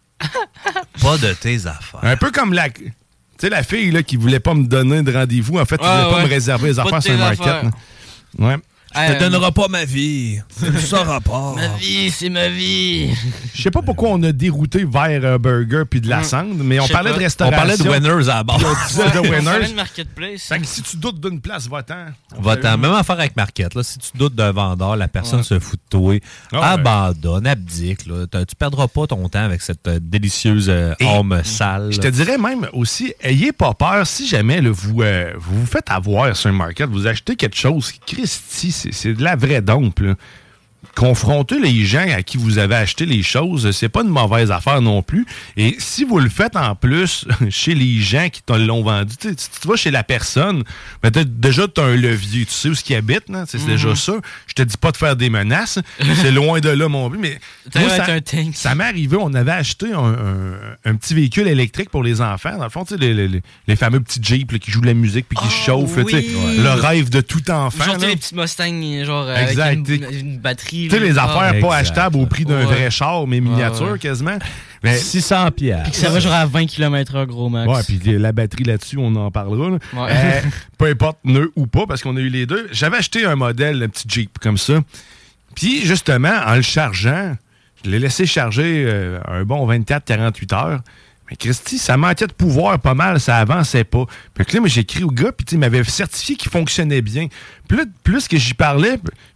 Pas de tes affaires. Un peu comme la fille là, qui voulait pas me donner de rendez-vous. En fait, qui voulait pas me réserver les affaires sur le market. Ouais. Je te donnerai pas ma vie. Tu ne sauras pas. Ma vie, c'est ma vie. Je sais pas pourquoi on a dérouté vers un burger puis de la cendre, mais on parlait de restauration. On parlait de Winners à la base. On parlait de Marketplace. Fait que si tu doutes d'une place, va-t'en. Va-t'en. Même affaire avec Market. Là. Si tu doutes d'un vendeur, la personne se fout de toi. Abandonne, abdique. Là. Tu perdras pas ton temps avec cette délicieuse âme sale. Je te dirais même aussi, ayez pas peur si jamais là, vous vous faites avoir sur un Market, vous achetez quelque chose, Christy, c'est de la vraie dompe, là. Confronter les gens à qui vous avez acheté les choses, c'est pas une mauvaise affaire non plus. Et si vous le faites en plus chez les gens qui te l'ont vendu, si tu vas chez la personne, ben déjà tu as un levier, tu sais où ce qu'il habite, c'est déjà ça. Je te dis pas de faire des menaces, c'est loin de là mon but, mais moi, ça m'est arrivé, on avait acheté un petit véhicule électrique pour les enfants, dans le fond, les fameux petits Jeeps là, qui jouent de la musique puis qui chauffent, le rêve de tout enfant. Genre les petits Mustangs, genre avec une batterie. prix. Tu sais, les affaires pas Exact. achetables au prix d'un vrai char, mais miniature quasiment. Mais 600 piastres. Puis que ça va genre à 20 km/h gros max. Ouais, puis la batterie là-dessus, on en parlera. Là. Ouais. Peu importe nœud ou pas, parce qu'on a eu les deux. J'avais acheté un modèle, un petit Jeep comme ça. Puis justement, en le chargeant, je l'ai laissé charger un bon 24-48 heures. Mais Christy, ça manquait de pouvoir pas mal, ça avançait pas. Puis là, moi, j'ai écrit au gars, puis il m'avait certifié qu'il fonctionnait bien. Plus que j'y parlais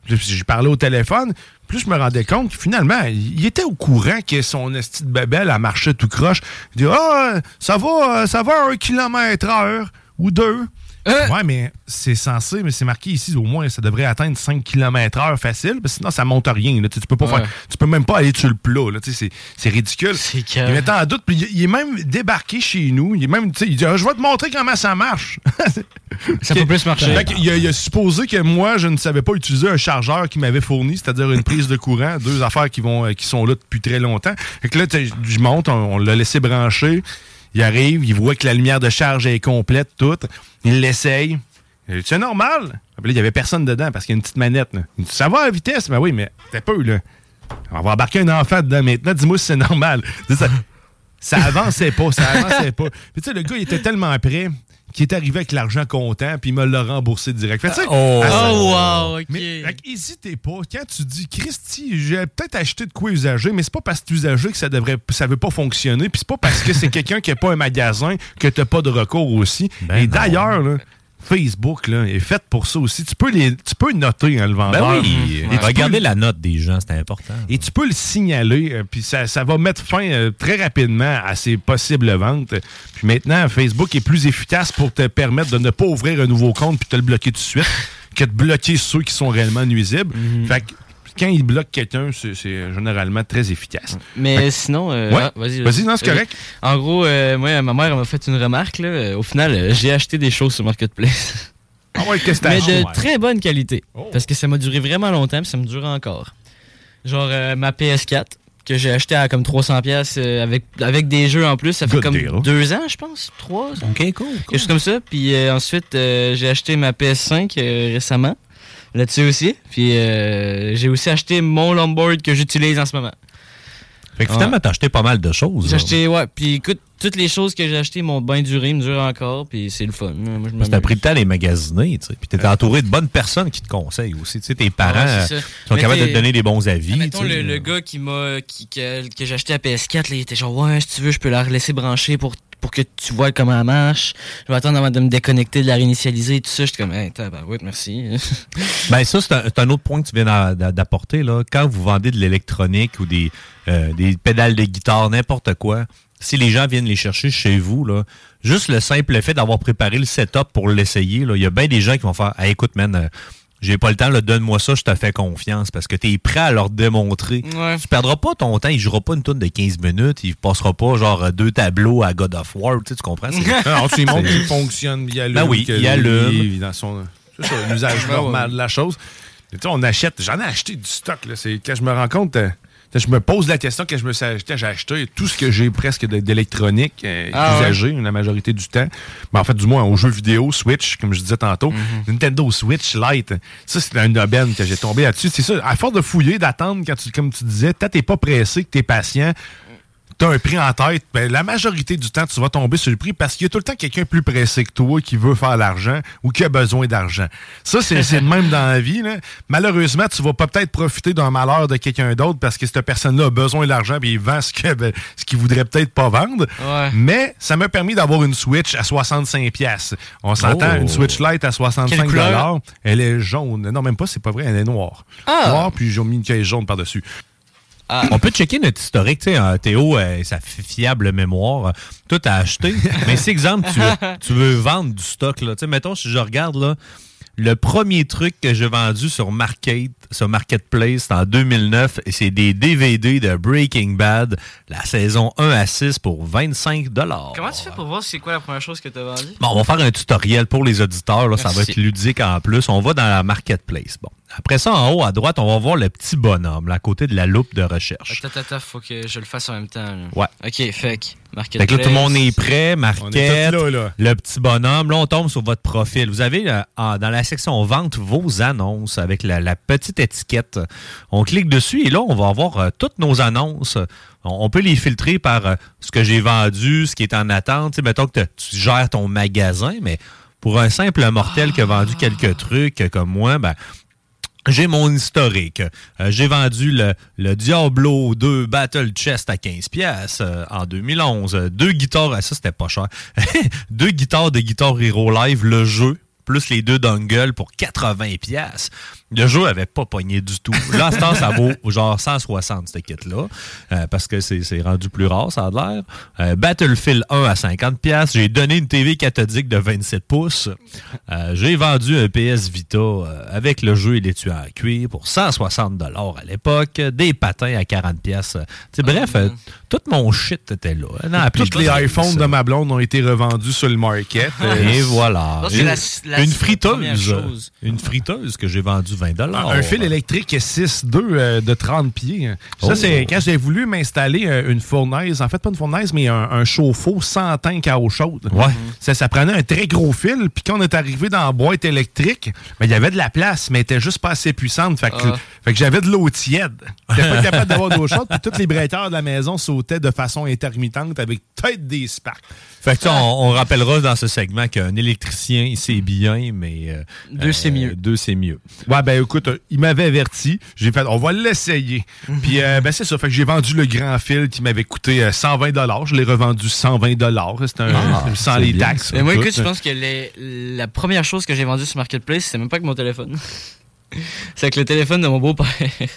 au téléphone, plus je me rendais compte que finalement, il était au courant que son esti de bébelle, elle marchait tout croche. Il dit « Ah, ça va à 1 km/h ou 2. Ouais, mais c'est censé, mais c'est marqué ici, au moins, ça devrait atteindre 5 km/h facile, parce que sinon, ça monte rien. Là. Tu peux pas faire, tu peux même pas aller sur le plat. Là. C'est ridicule. Il met en doute, puis il est même débarqué chez nous. Il dit je vais te montrer comment ça marche. Ça peut plus marcher. Il a supposé que moi, je ne savais pas utiliser un chargeur qu'il m'avait fourni, c'est-à-dire une prise de courant, deux affaires qui sont là depuis très longtemps. Fait que là, je monte, on l'a laissé brancher. Il arrive, il voit que la lumière de charge est complète, toute. Il l'essaye. C'est normal. Puis là, il n'y avait personne dedans parce qu'il y a une petite manette. Là. Il dit, ça va à la vitesse? Ben oui, mais t'es peu, là. On va embarquer un enfant dedans maintenant. Dis-moi si c'est normal. Ça avançait pas. Puis tu sais, le gars, il était tellement prêt qu'il est arrivé avec l'argent comptant, puis il me l'a remboursé direct. Fait, wow, OK. Mais n'hésitez pas. Quand tu dis, Christy, j'ai peut-être acheté de quoi usagé, mais c'est pas parce que c'est usagé que ça veut pas fonctionner, puis c'est pas parce que c'est quelqu'un qui n'a pas un magasin que t'as pas de recours aussi. Et d'ailleurs, là, Facebook là, est fait pour ça aussi. Tu peux noter le vendeur. Ben oui. Et regardez la note des gens, c'est important. Et tu peux le signaler, puis ça va mettre fin très rapidement à ces possibles ventes. Puis maintenant, Facebook est plus efficace pour te permettre de ne pas ouvrir un nouveau compte puis te le bloquer tout de suite que de bloquer ceux qui sont réellement nuisibles. Fait que quand il bloque quelqu'un, c'est généralement très efficace. Mais sinon... Vas-y, non, c'est correct. En gros, moi, ma mère m'a fait une remarque. Là. Au final, j'ai acheté des choses sur Marketplace. Ah ouais, qu'est-ce que t'as Mais acheté? de très bonne qualité. Parce que ça m'a duré vraiment longtemps, puis ça me dure encore. Genre ma PS4, que j'ai acheté à comme 300$ avec des jeux en plus. Ça fait comme 2 ans, je pense. 3 ans. OK, cool. Quelque chose comme ça. Puis ensuite, j'ai acheté ma PS5 récemment. Là-dessus aussi. Puis j'ai aussi acheté mon longboard que j'utilise en ce moment. Fait que finalement, t'as acheté pas mal de choses. J'ai acheté, Puis écoute, toutes les choses que j'ai achetées m'ont bien duré, me durent encore. Puis c'est le fun. Moi, t'as pris le temps de les magasiner, tu sais. Puis t'es entouré de bonnes personnes qui te conseillent aussi. Tu sais, tes parents sont capables de te donner des bons avis. Mettons, le gars que j'ai acheté la PS4, là, il était genre, ouais, si tu veux, je peux la laisser brancher pour que tu vois comment elle marche. Je vais attendre avant de me déconnecter, de la réinitialiser et tout ça. J'étais comme, hey, ouais, merci. Ben ça, c'est un autre point que tu viens d'apporter, là. Quand vous vendez de l'électronique ou des pédales de guitare, n'importe quoi, si les gens viennent les chercher chez vous, là, juste le simple fait d'avoir préparé le setup pour l'essayer, il y a bien des gens qui vont faire, hey, écoute, man, j'ai pas le temps, là, donne-moi ça, je te fais confiance, parce que t'es prêt à leur démontrer. Ouais. Tu perdras pas ton temps, il jouera pas une tourne de 15 minutes, il passera pas genre 2 tableaux à God of War, tu comprends? Alors, tu lui montres qu'il fonctionne, il allume. Ben oui, il allume. Dans son l'usage normal de la chose. Et tu sais, j'en ai acheté du stock, là. C'est quand je me rends compte... je me pose la question quand je me suis acheté, j'ai acheté tout ce que j'ai presque d'électronique usagé la majorité du temps. Mais en fait, du moins, aux jeux vidéo, Switch, comme je disais tantôt, Nintendo Switch Lite, ça, c'est une aubaine que j'ai tombé là-dessus. C'est ça, à force de fouiller, d'attendre, comme tu disais, peut-être t'es pas pressé, que t'es patient, t'as un prix en tête, ben, la majorité du temps, tu vas tomber sur le prix parce qu'il y a tout le temps quelqu'un plus pressé que toi qui veut faire l'argent ou qui a besoin d'argent. Ça, c'est le même dans la vie. Là. Malheureusement, tu vas pas peut-être profiter d'un malheur de quelqu'un d'autre parce que cette personne-là a besoin d'argent et il vend ce qu'il voudrait peut-être pas vendre. Ouais. Mais ça m'a permis d'avoir une Switch à 65$. On s'entend, une Switch Lite à 65$. Elle est jaune. Non, même pas, c'est pas vrai, elle est noire. Noire, puis j'ai mis une caisse jaune par-dessus. On peut checker notre historique, tu sais, Théo, sa fiable mémoire, tout a acheté. Mais si, exemple, tu veux vendre du stock, là, tu sais, mettons, si je regarde, là, le premier truc que j'ai vendu sur Marketplace, c'est en 2009, et c'est des DVD de Breaking Bad, la saison 1 à 6 pour 25$. Comment tu fais pour voir c'est quoi la première chose que tu as vendue? Bon, on va faire un tutoriel pour les auditeurs, là, ça va être ludique en plus. On va dans la Marketplace. Bon. Après ça, en haut à droite, on va voir le petit bonhomme, là, à côté de la loupe de recherche. Attends, faut que je le fasse en même temps. Là. Ouais. OK, fait que là, tout le monde est prêt, Marquette, là. le petit bonhomme. Là, on tombe sur votre profil. Vous avez, dans la section vente, vos annonces avec la petite étiquette. On clique dessus et là, on va avoir toutes nos annonces. On peut les filtrer par ce que j'ai vendu, ce qui est en attente. Tu sais, mettons que tu gères ton magasin, mais pour un simple mortel qui a vendu quelques trucs comme moi, ben j'ai mon historique. J'ai vendu le Diablo 2 Battle Chest à 15$ en 2011. 2 guitares, ça c'était pas cher. 2 guitares de Guitar Hero Live, le jeu, plus les 2 dongles pour 80$. Le jeu avait pas pogné du tout. Là, à ce temps, ça vaut genre 160, cette kit-là, parce que c'est rendu plus rare, ça a l'air. Battlefield 1 à 50$. J'ai donné une TV cathodique de 27 pouces. J'ai vendu un PS Vita avec le jeu et l'étui en cuir pour 160$ à l'époque. Des patins à 40$. Bref, tout mon shit était là. Non, tous les iPhones de ma blonde ont été revendus sur le market. Et voilà. Une friteuse. Une friteuse que j'ai vendue 20$. Un fil électrique 6.2 de 30 pieds. Ça, c'est quand j'ai voulu m'installer une fournaise. En fait, pas une fournaise, mais un chauffe-eau sans tank à eau chaude. Ouais. Ça prenait un très gros fil. Puis quand on est arrivé dans la boîte électrique, il y avait de la place, mais elle était juste pas assez puissante. Fait que j'avais de l'eau tiède. J'étais pas capable d'avoir de l'eau chaude. Puis tous les bretteurs de la maison sautaient de façon intermittente avec peut-être des sparks. Fait que on rappellera dans ce segment qu'un électricien, c'est bien, mais... 2, c'est mieux. 2, c'est mieux. Ouais, ben écoute, il m'avait averti. J'ai fait, on va l'essayer. Puis, c'est ça. Fait que j'ai vendu le grand fil qui m'avait coûté 120$. Je l'ai revendu 120$. C'était sans les taxes. Mais moi, écoute, je pense que la première chose que j'ai vendue sur Marketplace, c'est même pas que mon téléphone. C'est avec le téléphone de mon beau-père.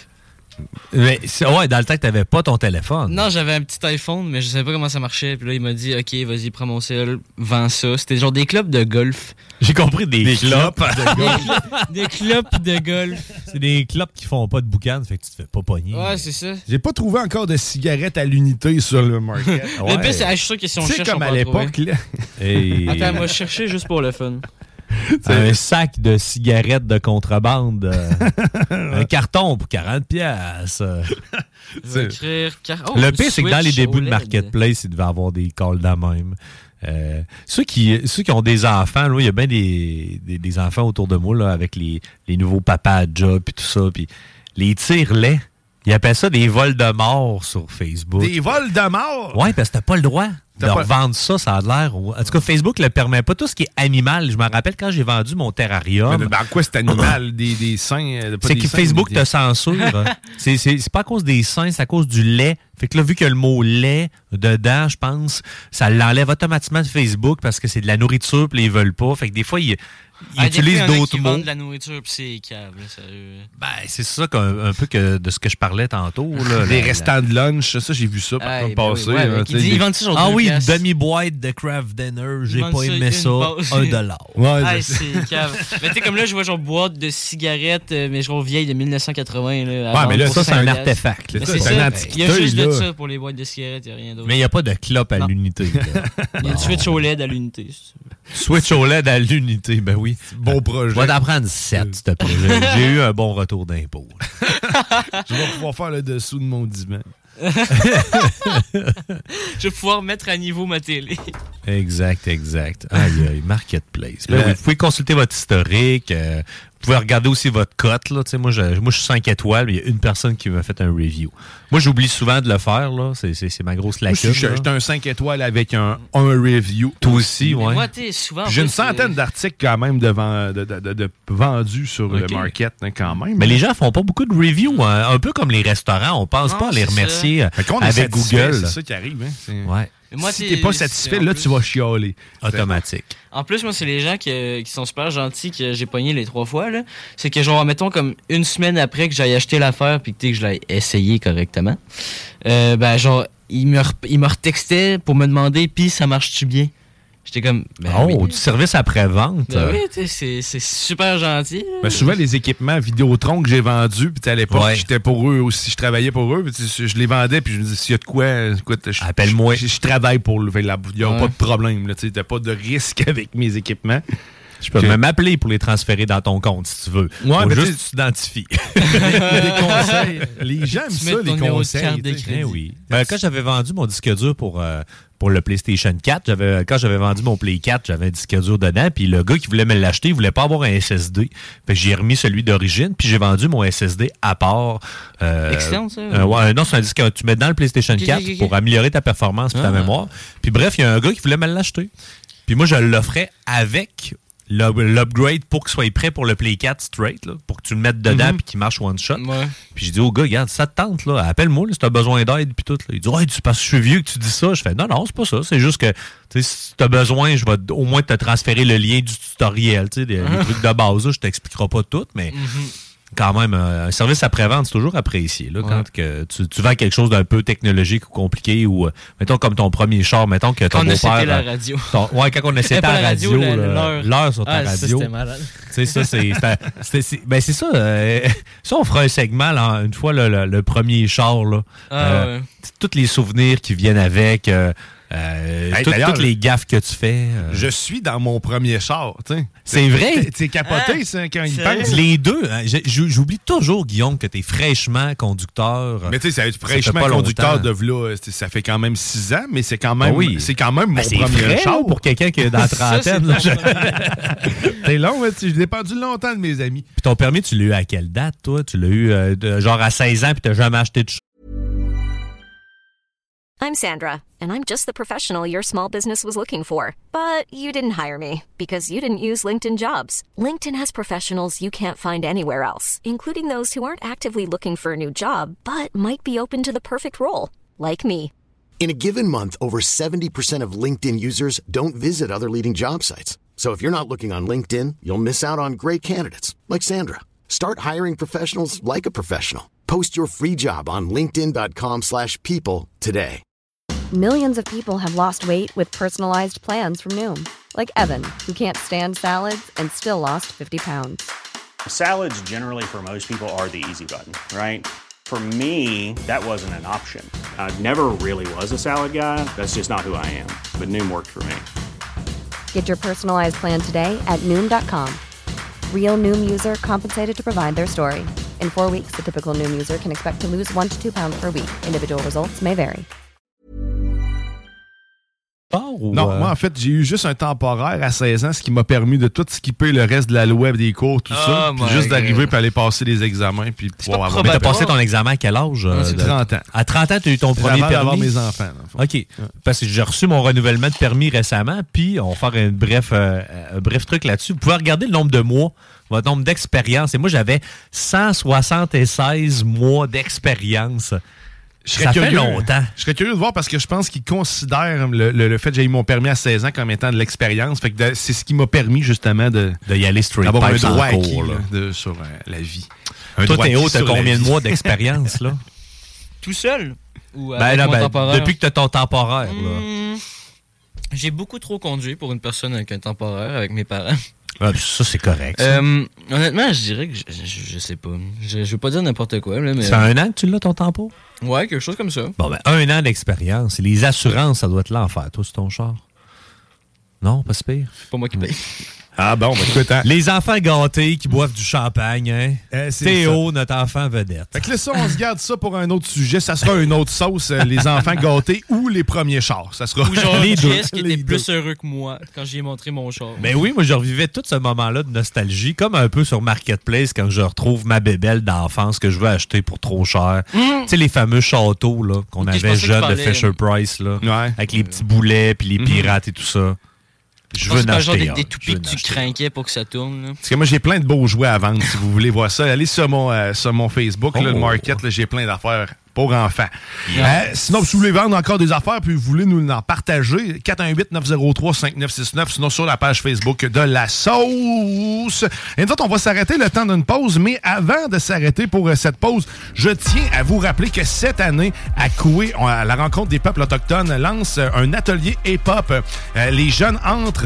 Mais dans le temps que t'avais pas ton téléphone. Non, j'avais un petit iPhone, mais je savais pas comment ça marchait. Puis là, il m'a dit, OK, vas-y, prends mon cell, vends ça. C'était genre des clubs de golf. J'ai compris, des clopes. Des clopes de golf. C'est des clopes qui font pas de boucan, fait que tu te fais pas pogner. Ouais, c'est ça. J'ai pas trouvé encore de cigarettes à l'unité sur le market. Le pire, je suis sûr que si on cherche, comme à l'époque, là. Attends, moi, je cherchais juste pour le fun. Un sac de cigarettes de contrebande. Un carton pour 40$. Le pire, c'est que dans les débuts de Marketplace, il devait y avoir des calls de même. Ceux qui ont des enfants, il y a bien des enfants autour de moi là, avec les nouveaux papas à job et tout ça. Puis les tire-laits, ils appellent ça des vols de mort sur Facebook. Des vols de mort? Oui, parce que t'as pas le droit de revendre ça a l'air. En tout cas, Facebook le permet pas. Tout ce qui est animal, je me rappelle quand j'ai vendu mon terrarium. Mais quoi, c'est animal? des seins? C'est que Facebook te censure. C'est pas à cause des seins, c'est à cause du lait. Fait que là, vu qu'il y a le mot lait dedans, je pense, ça l'enlève automatiquement de Facebook parce que c'est de la nourriture puis ils veulent pas. Fait que des fois, ils utilisent d'autres mots. De la nourriture puis c'est câble, sérieux. Ben, c'est ça un peu que de ce que je parlais tantôt. Là, des restants de lunch, ça, j'ai vu ça par contre passer. Ils vendent ça genre une demi-boîte de Kraft Dinner, j'ai pas aimé ça, $1. Ouais, c'est cave. Mais tu sais, comme là, je vois genre boîte de cigarettes, mais genre vieille de 1980. Là, mais là, ça, c'est un artefact. C'est un antiquité. Il y a juste de ça pour les boîtes de cigarettes, il n'y a rien d'autre. Mais il n'y a pas de clope à l'unité. Il y a du switch OLED à l'unité. Switch OLED à l'unité, ben oui. Bon projet. Je vais t'en prendre 7, s'il te plaît. J'ai eu un bon retour d'impôt. Je vais pouvoir faire le dessous de mon divan. Je vais pouvoir mettre à niveau ma télé. Exact. Aïe, Marketplace. Ben oui, vous pouvez consulter votre historique. Vous pouvez regarder aussi votre cote. Là. Moi, je suis 5 étoiles, mais il y a une personne qui m'a fait un review. Moi, j'oublie souvent de le faire. Là. C'est ma grosse lacune. J'étais un 5 étoiles avec un review. Toi aussi, oui. Moi, t'es souvent. J'ai une centaine d'articles quand même de vendus sur le market quand même. Mais les gens font pas beaucoup de reviews. Hein. Un peu comme les restaurants. On pense pas à les remercier avec Google. C'est ça qui arrive. Hein. Ouais. Moi, si t'es pas satisfait, là, tu vas chialer. Automatique. En plus, moi, c'est les gens qui sont super gentils que j'ai pogné les 3 fois. Là. C'est que, genre, mettons, comme une semaine après que j'aille acheter l'affaire puis que je l'ai essayé correctement, genre, ils me retextaient pour me demander, puis ça marche-tu bien? J'étais comme... du service après-vente. Ben oui, c'est super gentil. Ben souvent, les équipements Vidéotron que j'ai vendus, puis à l'époque, j'étais pour eux aussi, je travaillais pour eux, puis je les vendais, puis je me disais, s'il y a de quoi, écoute, appelle-moi. Je travaille pour lever la bouille, il n'y a pas de problème, tu n'as pas de risque avec mes équipements. Je peux même m'appeler pour les transférer dans ton compte, si tu veux. Ouais, faut mais juste que tu t'identifies. Les conseils. Les gens aiment ça, les conseils. Oui. Quand j'avais vendu mon disque dur pour le PlayStation 4, quand j'avais vendu mon Play 4, j'avais un disque dur dedans, puis le gars qui voulait me l'acheter, il voulait pas avoir un SSD. Fait que j'ai remis celui d'origine, puis j'ai vendu mon SSD à part. Externe, ça? Non, c'est un disque que tu mets dans le PlayStation 4 pour améliorer ta performance et ta mémoire. Puis bref, il y a un gars qui voulait me l'acheter. Puis moi, je l'offrais avec l'upgrade pour qu'il soit prêt pour le Play 4 straight, là, pour que tu le mettes dedans et qu'il marche one shot. Ouais. Puis j'ai dit au gars, regarde, ça te tente, là, appelle-moi là, si tu as besoin d'aide puis tout. Là. Il dit, ouais, c'est parce que je suis vieux que tu dis ça. Je fais, non, c'est pas ça. C'est juste que si tu as besoin, je vais au moins te transférer le lien du tutoriel. Les trucs de base, là, je t'expliquerai pas tout, mais quand même, un service après-vente, c'est toujours apprécié. Là, quand que tu vends quelque chose d'un peu technologique ou compliqué, ou mettons comme ton premier char, mettons que ton beau-père... Quand on a la radio. Quand on a cité la radio, l'heure sur ta radio. C'était malade. C'est ça, c'est ça. Ça, on fera un segment là, une fois le premier char. Là, tous les souvenirs qui viennent avec... toutes les gaffes que tu fais. Je suis dans mon premier char, tu sais. C'est vrai? T'es capoté, ça, quand il pense. Les deux. Hein, j'oublie toujours, Guillaume, que t'es fraîchement conducteur. Mais tu sais, ça être fraîchement conducteur de là, ça fait quand même 6 ans, mais c'est quand même, mon premier char. Pour quelqu'un qui est dans la trentaine. C'est long, mais je l'ai perdu longtemps de mes amis. Puis ton permis, tu l'as eu à quelle date, toi? Tu l'as eu genre à 16 ans, puis t'as jamais acheté de char? I'm Sandra, and I'm just the professional your small business was looking for. But you didn't hire me because you didn't use LinkedIn Jobs. LinkedIn has professionals you can't find anywhere else, including those who aren't actively looking for a new job, but might be open to the perfect role, like me. In a given month, over 70% of LinkedIn users don't visit other leading job sites. So if you're not looking on LinkedIn, you'll miss out on great candidates, like Sandra. Start hiring professionals like a professional. Post your free job on linkedin.com/people today. Millions of people have lost weight with personalized plans from Noom. Like Evan, who can't stand salads and still lost 50 pounds. Salads generally for most people are the easy button, right? For me, that wasn't an option. I never really was a salad guy. That's just not who I am. But Noom worked for me. Get your personalized plan today at Noom.com. Real Noom user compensated to provide their story. In 4 weeks, the typical Noom user can expect to lose 1 to 2 pounds per week. Individual results may vary. Non, moi, en fait, j'ai eu juste un temporaire à 16 ans, ce qui m'a permis de tout skipper le reste de la loi, des cours, tout ça. Puis juste d'arriver puis aller passer les examens. Puis pouvoir avoir... Mais t'as passé ton examen à quel âge? C'est 30 ans. À 30 ans, t'as eu ton premier permis? Avant mes enfants. OK. Parce que j'ai reçu mon renouvellement de permis récemment, puis on va faire un bref truc là-dessus. Vous pouvez regarder le nombre de mois, votre nombre d'expériences. Et moi, j'avais 176 mois d'expérience. Ça fait longtemps. Je serais curieux de voir parce que je pense qu'ils considèrent le fait que j'ai eu mon permis à 16 ans comme étant de l'expérience. Fait que c'est ce qui m'a permis justement de y aller straight d'avoir un droit acquis sur la vie. Toi, Théo, t'as combien de mois d'expérience, là? Tout seul? Ou avec mon temporaire? Depuis que t'as ton temporaire, là. J'ai beaucoup trop conduit pour une personne avec un temporaire, avec mes parents. Ah, ça, c'est correct. Honnêtement, je dirais que je sais pas. Je veux pas dire n'importe quoi. Là, mais... Ça fait 1 an que tu l'as, ton tempo? Ouais, quelque chose comme ça. Bon, 1 an d'expérience. Les assurances, ça doit être l'enfer, toi, sur ton char. Non, pas si pire. C'est pas moi qui paye. Ah bon, écoute, hein. Les enfants gâtés qui boivent du champagne, hein? Théo, notre enfant vedette. Fait que là, ça, on se garde ça pour un autre sujet. Ça sera une autre sauce, les enfants gâtés ou les premiers chars. Ça sera ou genre les deux. Jess qui était plus heureux que moi quand j'ai montré mon char. Ben oui, moi, je revivais tout ce moment-là de nostalgie, comme un peu sur Marketplace quand je retrouve ma bébelle d'enfance que je veux acheter pour trop cher. Tu sais, les fameux châteaux là, qu'on avait jeunes de Fisher-Price, là, avec les petits boulets puis les pirates et tout ça. Je veux pas genre des toupies que tu craquais pour que ça tourne. Là. Parce que moi, j'ai plein de beaux jouets à vendre si vous voulez voir ça. Allez sur mon Facebook, là, le Market, là, j'ai plein d'affaires pour enfants. Sinon, si vous voulez vendre encore des affaires puis vous voulez nous en partager, 418-903-5969, sinon sur la page Facebook de La Sauce. Et nous autres, on va s'arrêter le temps d'une pause, mais avant de s'arrêter pour cette pause, je tiens à vous rappeler que cette année, à Coué, la rencontre des peuples autochtones lance un atelier hip-hop. Les jeunes entre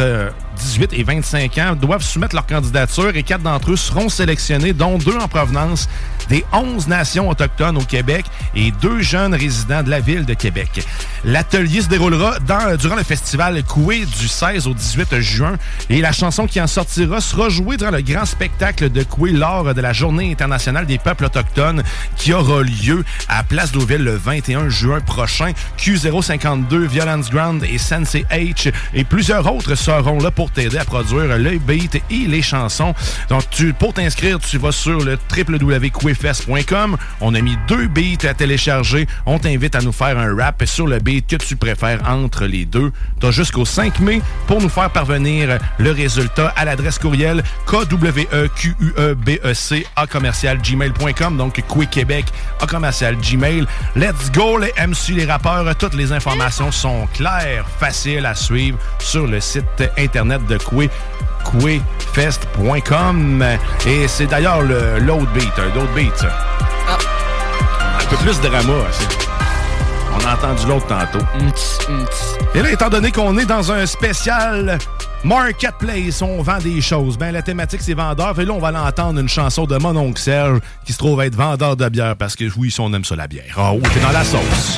18 et 25 ans doivent soumettre leur candidature et 4 d'entre eux seront sélectionnés, dont 2 en provenance des 11 nations autochtones au Québec et 2 jeunes résidents de la ville de Québec. L'atelier se déroulera durant le festival Coué du 16 au 18 juin et la chanson qui en sortira sera jouée durant le grand spectacle de Coué lors de la Journée internationale des peuples autochtones qui aura lieu à Place Deauville le 21 juin prochain. Q052, Violence Ground et Sensei H et plusieurs autres seront là pour t'aider à produire le beat et les chansons. Donc, pour t'inscrire, tu vas sur le www.couefest.com. On a mis 2 beats à télécharger. On t'invite à nous faire un rap sur le beat que tu préfères entre les deux. Tu as jusqu'au 5 mai pour nous faire parvenir le résultat à l'adresse courriel kwekuebec@gmail.com. Donc, Québec @gmail. Let's go, les MC, les rappeurs. Toutes les informations sont claires, faciles à suivre sur le site internet de quefest.com. Et c'est d'ailleurs l'autre beat, d'autres beats. Un peu plus de drama. On a entendu l'autre tantôt. Et là, étant donné qu'on est dans un spécial Marketplace, on vend des choses. Ben, la thématique, c'est vendeur. Et là, on va entendre une chanson de mon oncle Serge qui se trouve être vendeur de bière parce que, oui, on aime ça, la bière. Ah, oui, t'es dans la sauce.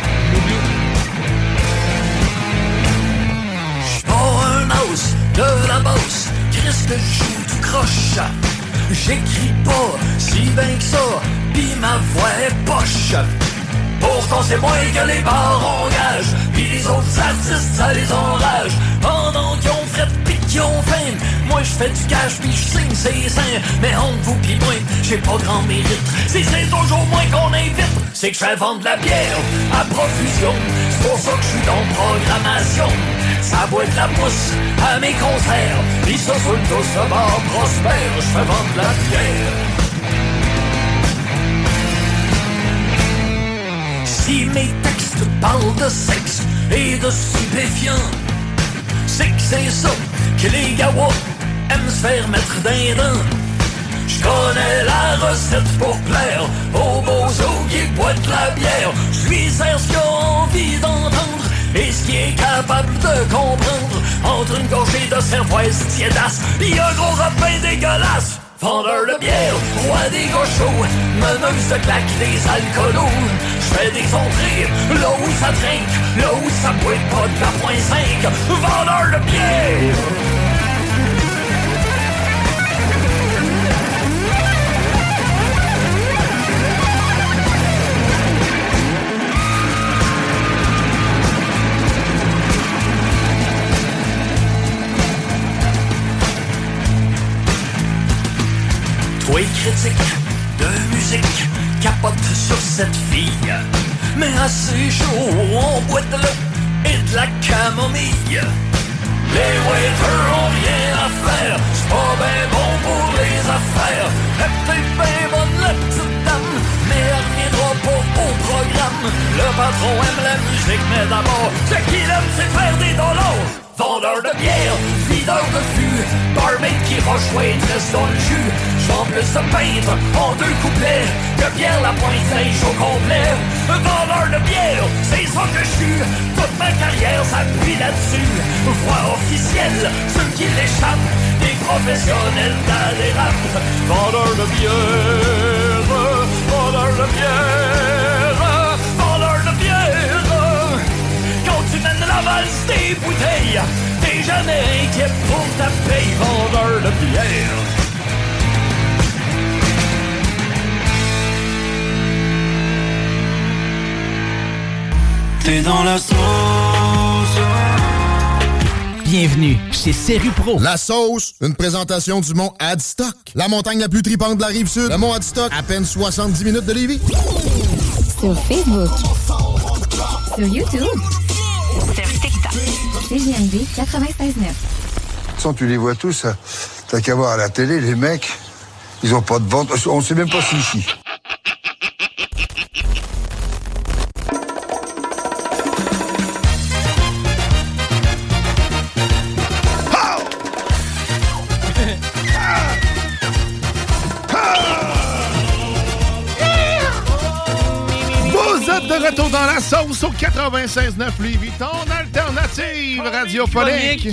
J'suis pas un os de la bosse, Christ que je joue tout croche. J'écris pas si bien que ça, pis ma voix est poche. Pourtant c'est moins que les bars engagent, pis les autres artistes ça les enrage. Pendant qu'ils ont fret pis qu'ils ont faim, moi je fais du cash pis je signe ses seins. Mais entre vous pis moi, j'ai pas grand mérite. Si c'est toujours moi qu'on invite, c'est que je fais vendre de la bière à profusion. C'est pour ça que je suis dans programmation. Ça boit de la mousse à mes concerts, pis ça sur le dos ce bar prospère. Je fais vendre de la bière. Si mes textes parlent de sexe et de stupéfiants, c'est que c'est ça que les gawas aiment se faire mettre d'un dent. J'connais la recette pour plaire aux bozos qui boivent de la bière. J'lui sers ce qu'il a envie d'entendre et ce qu'il est capable de comprendre. Entre une gorgée de cervoise tiédasse et un gros rapin dégueulasse. Vendeur de bière, roi des gauchos, meneuse de claque des alcoolos. J'fais des entrées, là où ça trinque, là où ça boit pas de la .5. Vendeur de bière. Toi critique de musique capote sur cette fille, mais assez chaud on boit de l'eau et de la camomille. Les waiters ont rien à faire, c'est pas ben bon pour les affaires. Elle est peut-être ben bonne la petite dame, mais elle reviendra pas au programme. Le patron aime la musique, mais d'abord ce qu'il aime c'est faire des dollars. Vendeur de bière, videur de fût, barmaid qui roche waitress dans le jus. J'vends plus de peintre en 2 couplets que Pierre Lapointe sèche au complet. Vendeur de bière, c'est ça que je suis. Toute ma carrière s'appuie là-dessus. Voix officielle, ceux qui l'échappent, des professionnels dans les raps. Vendeur de bière, vendeur de bière, vendeur de bière. Quand tu mènes la valse des bouteilles, t'es jamais inquiet pour ta paye. Vendeur de bière. T'es dans la sauce. Bienvenue chez Serupro. La sauce, une présentation du mont Adstock. La montagne la plus tripante de la Rive-Sud. Le mont Adstock, à peine 70 minutes de Lévis. Sur Facebook. Sur YouTube. Sur TikTok. CJMD 96.9. Sans tu les vois tous, t'as qu'à voir à la télé, les mecs, ils ont pas de ventre. On sait même pas si ici. Vous êtes de retour dans la sauce au 96.9 Lévis, ton alternative radiophonique.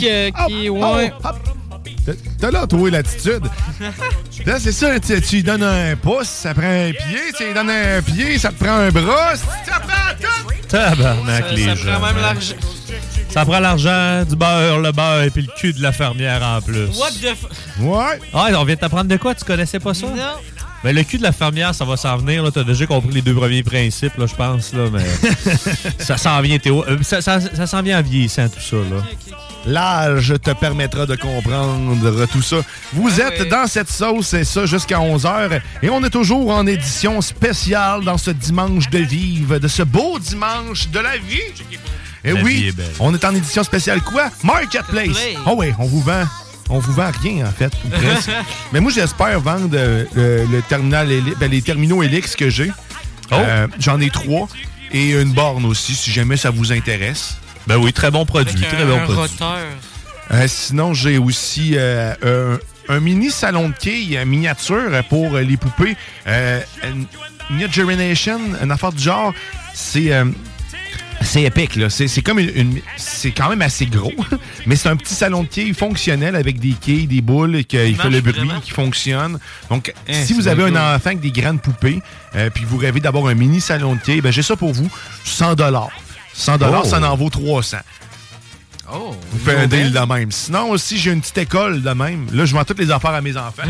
T'as là trouvé l'attitude. Là, c'est ça, tu lui donnes un pouce, ça prend un pied, tu lui donnes un pied, ça te prend un bras, ça prend tout! Tabarnak, les gens. Ça prend même l'argent. Ça prend l'argent, du beurre, le beurre et puis le cul de la fermière en plus. What the f... Ouais. Ah, on vient de t'apprendre de quoi? Tu connaissais pas ça? Non. Mais le cul de la fermière, ça va s'en venir. Là. T'as déjà compris les 2 premiers principes, là, je pense. Là, mais ça s'en vient, Théo. Ça s'en vient en vieillissant, tout ça. Là. L'âge te permettra de comprendre tout ça. Vous êtes dans cette sauce, et ça jusqu'à 11h. Et on est toujours en édition spéciale dans ce dimanche de vive, de ce beau dimanche de la vie. Et la oui, vie est belle. on est en édition spéciale quoi? Marketplace. Oh oui, on vous vend rien, en fait, ou presque. Mais moi, j'espère vendre le terminal les terminaux Helix que j'ai. J'en ai 3. Et une borne aussi, si jamais ça vous intéresse. Ben oui, très bon produit. Avec très bon produit. roteur. Sinon, j'ai aussi un mini salon de quilles miniature pour les poupées. New Generation, une affaire du genre, c'est épique, là. C'est comme c'est quand même assez gros, mais c'est un petit salon de quilles fonctionnel avec des quilles, des boules, qui fait le bruit, vraiment? qui fonctionne. Donc, si vous avez un enfant avec des grandes poupées, puis vous rêvez d'avoir un mini salon de quilles, ben j'ai ça pour vous, 100 $. 100 $, ça en vaut 300. Oh! Vous faites un deal de même. Sinon, aussi, j'ai une petite école de même. Là, je vends toutes les affaires à mes enfants.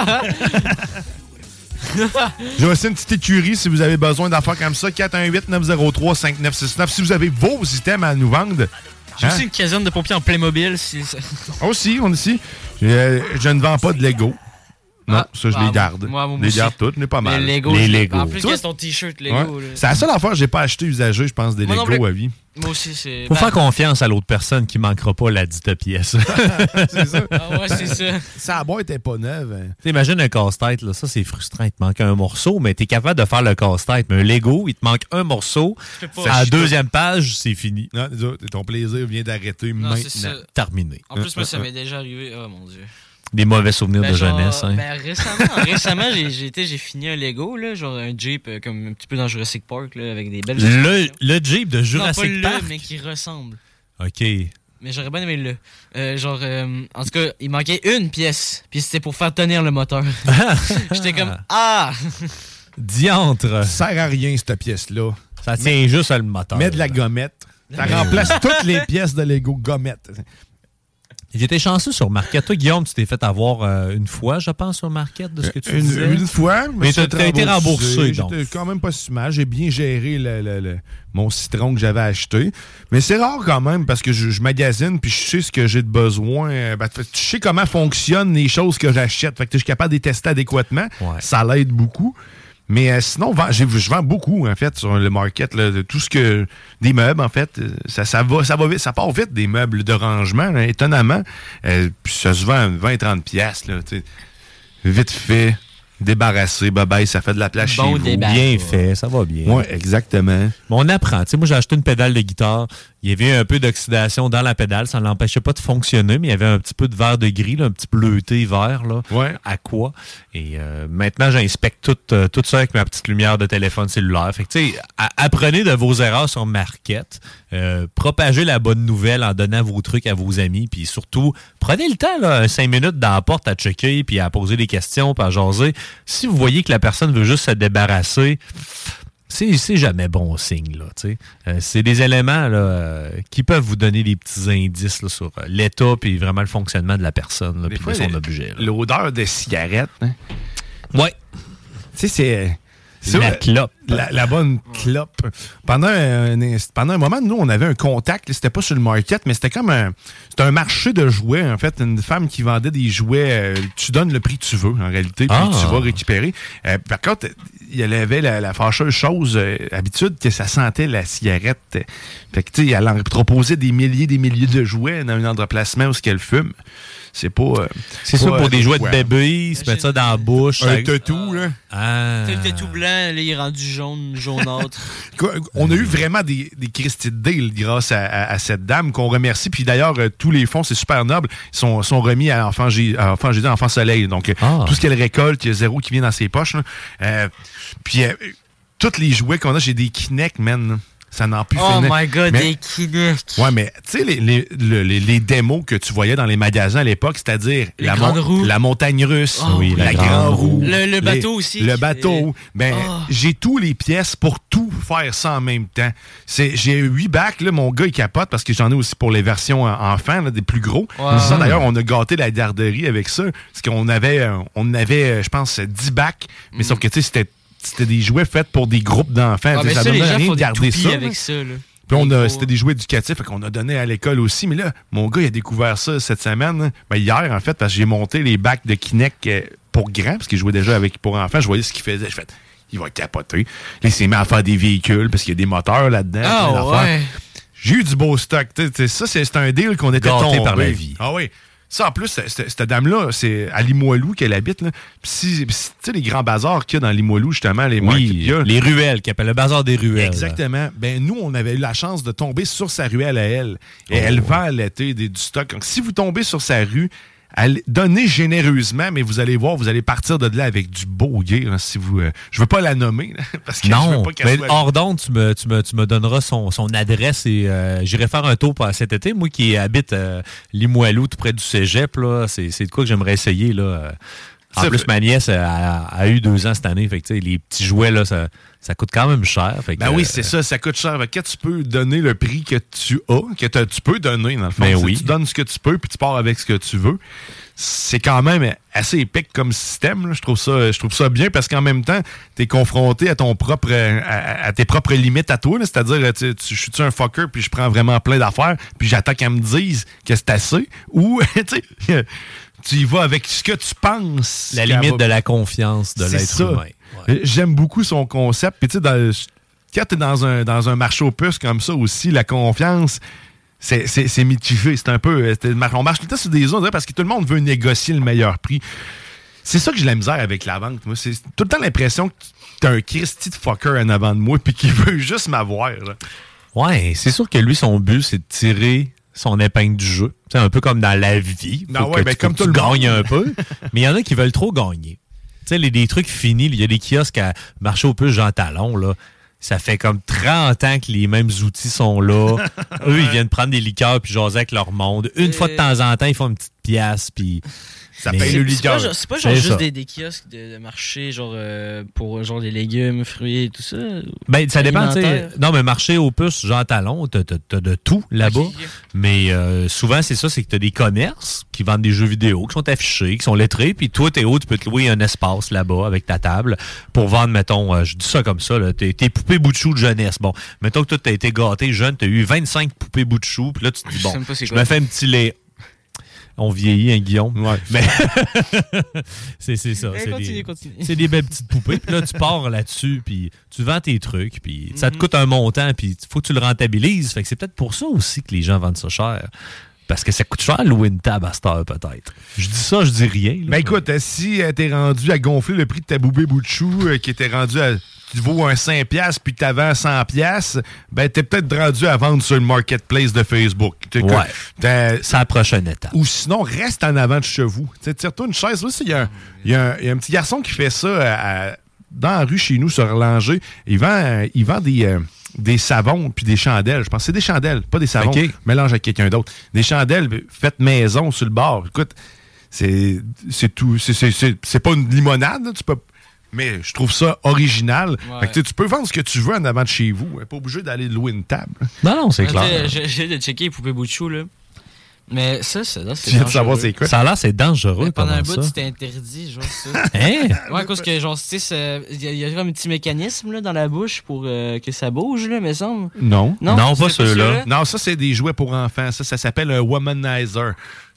J'ai aussi une petite écurie si vous avez besoin d'affaires comme ça. 418-903-5969. Si vous avez vos items à nous vendre. J'ai aussi une caserne de pompiers en Playmobil. Aussi, on ici. Je ne vends pas de Lego. Non, ça, je les garde. Moi je les garde toutes, mais pas mal. Les Lego. En plus, il y a ton t-shirt Lego. Ouais. C'est la seule affaire que j'ai pas acheté usagé, je pense, des Lego à vie. Moi aussi, c'est... Faut faire confiance à l'autre personne qui manquera pas la dite pièce. C'est ça. Ah ouais, c'est ça. Sa boîte est pas neuve. T'imagines un casse-tête, là, ça c'est frustrant. Il te manque un morceau, mais t'es capable de faire le casse-tête. Mais un Lego, il te manque un morceau. À la 2e page, c'est fini. Non, ton plaisir vient d'arrêter maintenant. Terminé. En plus, moi, ça m'est déjà arrivé. Oh mon Dieu. Des mauvais souvenirs de jeunesse. Hein. Récemment, j'ai fini un Lego, là, genre un Jeep comme un petit peu dans Jurassic Park, là, avec des belles... Le Jeep de Jurassic Park? Non, pas le, mais qui ressemble. OK. Mais j'aurais bien aimé le. En tout cas, il manquait une pièce, puis c'était pour faire tenir le moteur. J'étais comme, diantre! Ça sert à rien, cette pièce-là. Ça tient juste à le moteur. Mets de la gommette. Ça remplace toutes les pièces de Lego gommette. J'étais chanceux sur Marquette. Toi, Guillaume, tu t'es fait avoir une fois, je pense, sur Marquette, de ce que tu disais. Une fois, mais tu as été remboursé. J'étais quand même pas si mal. J'ai bien géré mon citron que j'avais acheté. Mais c'est rare quand même parce que je magasine puis je sais ce que j'ai de besoin. Je sais comment fonctionnent les choses que j'achète. Fait que je suis capable de les tester adéquatement. Ouais. Ça l'aide beaucoup. Mais sinon, je vends beaucoup, en fait, sur le market. Là, de tout ce que... Des meubles, en fait. Ça va vite. Ça part vite, des meubles de rangement, là, étonnamment. Puis ça se vend 20-30 piastres, là, tu sais. Vite fait, débarrassé, bye-bye, ça fait de la place chez vous. Bien fait, ça va bien. Oui, exactement. Mais on apprend. Tu sais, moi, j'ai acheté une pédale de guitare. Il y avait un peu d'oxydation dans la pédale. Ça ne l'empêchait pas de fonctionner, mais il y avait un petit peu de vert de gris, là, un petit bleuté vert, là, à quoi. Et maintenant, j'inspecte tout ça avec ma petite lumière de téléphone cellulaire. Fait que, tu sais, apprenez de vos erreurs sur Marquette. Propagez la bonne nouvelle en donnant vos trucs à vos amis. Puis surtout, prenez le temps, là, 5 minutes dans la porte à checker, puis à poser des questions, puis à jaser. Si vous voyez que la personne veut juste se débarrasser... C'est jamais bon signe, là, tu sais. C'est des éléments là, qui peuvent vous donner des petits indices là, sur l'état et vraiment le fonctionnement de la personne là, puis de son objet. L'odeur de cigarette. Hein? Ouais. Tu sais, c'est la clope. La bonne clope. Pendant un moment, nous, on avait un contact. C'était pas sur le market, mais c'était comme c'était un marché de jouets, en fait. Une femme qui vendait des jouets. Tu donnes le prix que tu veux, en réalité, puis tu vas récupérer. Par contre, il y avait la fâcheuse chose, habitude, que ça sentait la cigarette. Fait que, tu sais, elle en proposait des milliers de jouets dans un emplacement où qu'elle fume. C'est pas... c'est ça pour des jouets de bébé, se mettre ça dans la bouche. Un tatou, là. Le tatou blanc, là, il est rendu jaunâtre. On a eu vraiment des Christy de deal grâce à cette dame qu'on remercie. Puis d'ailleurs, tous les fonds, c'est super noble, sont remis à Enfant Soleil. Donc, tout ce qu'elle récolte, il y a zéro qui vient dans ses poches. Puis tous les jouets qu'on a, j'ai des Kinect, man. Ça n'en plus Oh finir. my God, mais, des Kinect. Ouais, mais tu sais, les démos que tu voyais dans les magasins à l'époque, c'est-à-dire la montagne russe, la grande roue. Le bateau aussi. Le bateau. J'ai tous les pièces pour tout faire ça en même temps. J'ai 8 bacs, là, mon gars, il capote parce que j'en ai aussi pour les versions enfants, là, des plus gros. Ouais. Ça, d'ailleurs, on a gâté la garderie avec ça. Parce qu'on avait, je pense, 10 bacs. Mais sauf que, tu sais, c'était des jouets faits pour des groupes d'enfants. Mais ça ça, les donnait gens rien font de des garder toupies ça. avec ça, là. Puis c'était des jouets éducatifs qu'on a donné à l'école aussi. Mais là, mon gars, il a découvert ça cette semaine. Hier, en fait, parce que j'ai monté les bacs de Kinect pour grands, parce qu'il jouait déjà pour enfants. Je voyais ce qu'il faisait. Je fais, il va capoter. Là, il s'est mis à faire des véhicules, parce qu'il y a des moteurs là-dedans. Ah ouais. J'ai eu du beau stock. Ça, c'est un deal qu'on était gâté tombé par la vie. Ah oui. Ça, en plus, cette dame-là, c'est à Limoilou qu'elle habite. Là. Puis, tu sais, les grands bazars qu'il y a dans Limoilou, justement, les ruelles, qui appellent le bazar des ruelles. Exactement. Là. Ben, nous, on avait eu la chance de tomber sur sa ruelle à elle. Et elle vend à l'été du stock. Donc, si vous tombez sur sa rue, donnez généreusement, mais vous allez voir, vous allez partir de là avec du beau gear. Hein, si vous, je veux pas la nommer, là, parce que je veux pas qu'elle soit... hors d'onde, tu me donneras son adresse et j'irai faire un tour cet été. Moi qui habite Limoilou, tout près du cégep, là, c'est de quoi que j'aimerais essayer. Là. En plus, ma nièce a eu 2 ans cette année. Fait que, les petits jouets, là, ça coûte quand même cher. Fait que, oui, c'est ça coûte cher. Fait que tu peux donner le prix que tu as, tu peux donner, dans le fond. Oui. Tu donnes ce que tu peux, puis tu pars avec ce que tu veux. C'est quand même assez épique comme système. Là. Je trouve ça bien parce qu'en même temps, tu es confronté à à tes propres limites à toi. Là. C'est-à-dire, je suis un fucker, puis je prends vraiment plein d'affaires, puis j'attends qu'elle me dise que c'est assez. Ou, tu y vas avec ce que tu penses. La limite de la confiance de l'être humain. Ouais. J'aime beaucoup son concept. Puis tu sais, quand tu es dans un marché aux puces comme ça aussi, la confiance, c'est mitigé. C'est un peu... on marche tout le temps sur des ondes parce que tout le monde veut négocier le meilleur prix. C'est ça que j'ai la misère avec la vente. Moi, c'est tout le temps l'impression que t'as un Christy de fucker en avant de moi puis qu'il veut juste m'avoir. Là. Ouais, c'est sûr que lui, son but, c'est de tirer son épingle du jeu. C'est un peu comme dans la vie. Comme tu gagnes un peu. Mais il y en a qui veulent trop gagner. Tu sais, des trucs finis. Il y a des kiosques à marché aux puces Jean Talon, là. Ça fait comme 30 ans que les mêmes outils sont là. Eux, ils viennent prendre des liqueurs puis jaser avec leur monde. Une fois de temps en temps, ils font une petite pièce puis... Ça paye le liqueur. C'est pas genre juste des kiosques de marché genre pour genre des légumes, fruits et tout ça? Ben, ça dépend, tu sais. Non, mais marché aux puces, Jean Talon, t'as de tout là-bas. Okay. Mais souvent, c'est ça, c'est que t'as des commerces qui vendent des jeux vidéo, qui sont affichés, qui sont lettrés, puis toi, t'es haut, tu peux te louer un espace là-bas avec ta table pour vendre, mettons, je dis ça comme ça, là, tes poupées bout de chou de jeunesse. Bon, mettons que toi, t'as été gâté jeune, t'as eu 25 poupées bout de chou, puis là, tu te dis, bon, je me fais un petit lait. On vieillit, hein, Guillaume. Ouais. Mais c'est ça. Continue. C'est des belles petites poupées. Puis là, tu pars là-dessus, puis tu vends tes trucs, puis ça te coûte un montant, puis il faut que tu le rentabilises. Fait que c'est peut-être pour ça aussi que les gens vendent ça cher. Parce que ça coûte cher louer une table à cette heure, peut-être. Je dis ça, je dis rien. Là, ben écoute, si t'es rendu à gonfler le prix de ta boubée bout de chou, qui était rendu à... Tu vaux un 5$ puis que tu vends 100$, ben t'es peut-être rendu à vendre sur le marketplace de Facebook. Ouais. C'est la prochaine étape. Ou sinon, reste en avant de chez vous. Tire-toi une chaise. Il y a un petit garçon qui fait ça dans la rue chez nous, sur Langer. Il vend des savons puis des chandelles. Je pense que c'est des chandelles, pas des savons. Okay. Mélange avec quelqu'un d'autre. Des chandelles faites maison sur le bord. Écoute, c'est tout. C'est pas une limonade, là, tu peux... Mais je trouve ça original. Ouais. Fait que, tu peux vendre ce que tu veux en avant de chez vous. Pas obligé d'aller louer une table. Non, c'est clair. J'ai de checker les poupées bout de chou, là. Mais ça, c'est dangereux. Tu viens de savoir c'est quoi? Ça a l'air, c'est dangereux. Mais pendant un bout, c'était interdit, genre ça. Hein? Ouais, parce que, genre, tu sais, il y a comme un petit mécanisme là, dans la bouche pour que ça bouge, là, me semble. Non, pas ceux-là. Non, ça, c'est des jouets pour enfants. Ça s'appelle un womanizer.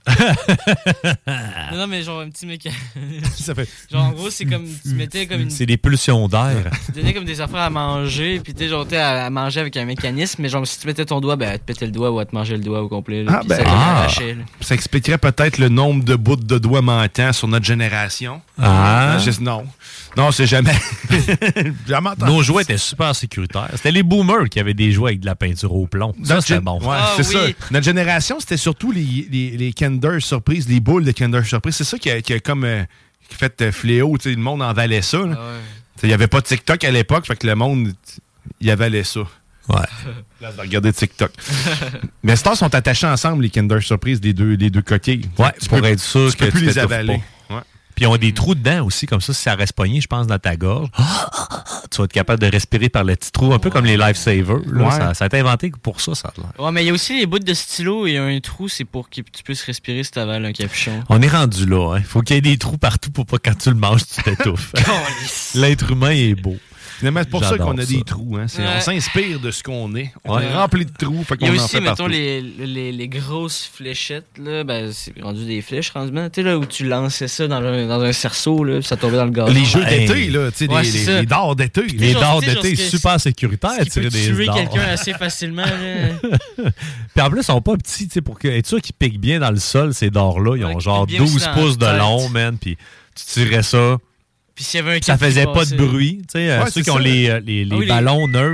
Non, mais genre un petit mécanisme. Genre, en gros, c'est comme tu mettais comme une. C'est des pulsions d'air. Tu donnais comme des affaires à manger, puis tu sais, genre, à manger avec un mécanisme, mais genre, si tu mettais ton doigt, ben, elle te pétait le doigt ou elle te mangeait le doigt au complet. Là, ça expliquerait peut-être le nombre de bouts de doigts manquants sur notre génération. Non, c'est jamais. Jamais entendu. Nos jouets étaient super sécuritaires. C'était les boomers qui avaient des jouets avec de la peinture au plomb. Ça, c'était bon. Ouais, c'est ça. Notre génération, c'était surtout les Kinder Surprise, les boules de Kinder Surprise. C'est ça qui a comme qui fait fléau. Le monde en valait ça. Il n'y avait pas de TikTok à l'époque, fait que le monde, il avalait ça. Ouais. Place de regarder TikTok. Mais Stars sont attachés ensemble, les Kinder Surprise, les deux coquilles. Ouais, pour être sûr que tu peux plus les t'étouffes avaler. pas. Ouais. Puis ils ont des trous dedans aussi, comme ça, si ça reste pogné, je pense, dans ta gorge, tu vas être capable de respirer par le petit trou, un peu comme les Lifesavers. Là, Ouais. ça a été inventé pour ça, ça a l'air. Ouais, mais il y a aussi les bouts de stylo et un trou, c'est pour que tu puisses respirer si t'avales un capuchon. On est rendu là, hein. Faut qu'il y ait des trous partout pour pas que quand tu le manges, tu t'étouffes. L'être humain est beau. Finalement, c'est pour ça J'adore qu'on a ça. des trous. Hein. Ouais. On s'inspire de ce qu'on est. On Ouais. est rempli de trous. Fait Il y a qu'on en aussi, fait mettons, partout. les grosses fléchettes, là, ben, c'est rendu des flèches, rendement. Tu sais, là, où tu lançais ça dans un cerceau, là, puis ça tombait dans le gazon. Les jeux Hey. d'été, là, tu sais, Ouais, c'est ça. les dards d'été. Les genre, dards tu sais, genre, d'été, ce que- super sécuritaire, Qui peut tirer des tuer dards. quelqu'un assez facilement, là. Puis en plus, ils sont pas petits, tu sais, pour être sûr qu'ils piquent bien dans le sol, ces dards-là. Ils Ouais, ont qu'ils genre piquent bien 12 aussi dans pouces de la tête. long, man, puis tu tirais ça. Puis s'il y avait un Ça cap qui faisait pas passait. de bruit. Tu sais, Ouais, ceux c'est qui ont ça. les Ah oui, ballons Nerf.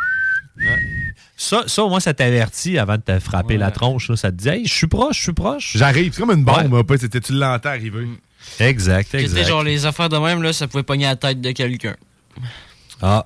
Ça, au moins, ça t'avertit avant de te frapper Ouais. la tronche. Là. Ça te dit, hey, je suis proche. J'arrive. C'est comme une bombe. Hein, tu l'entends arriver. Exact, C'était exact. genre les affaires de même, là, ça pouvait pogner la tête de quelqu'un. Ah.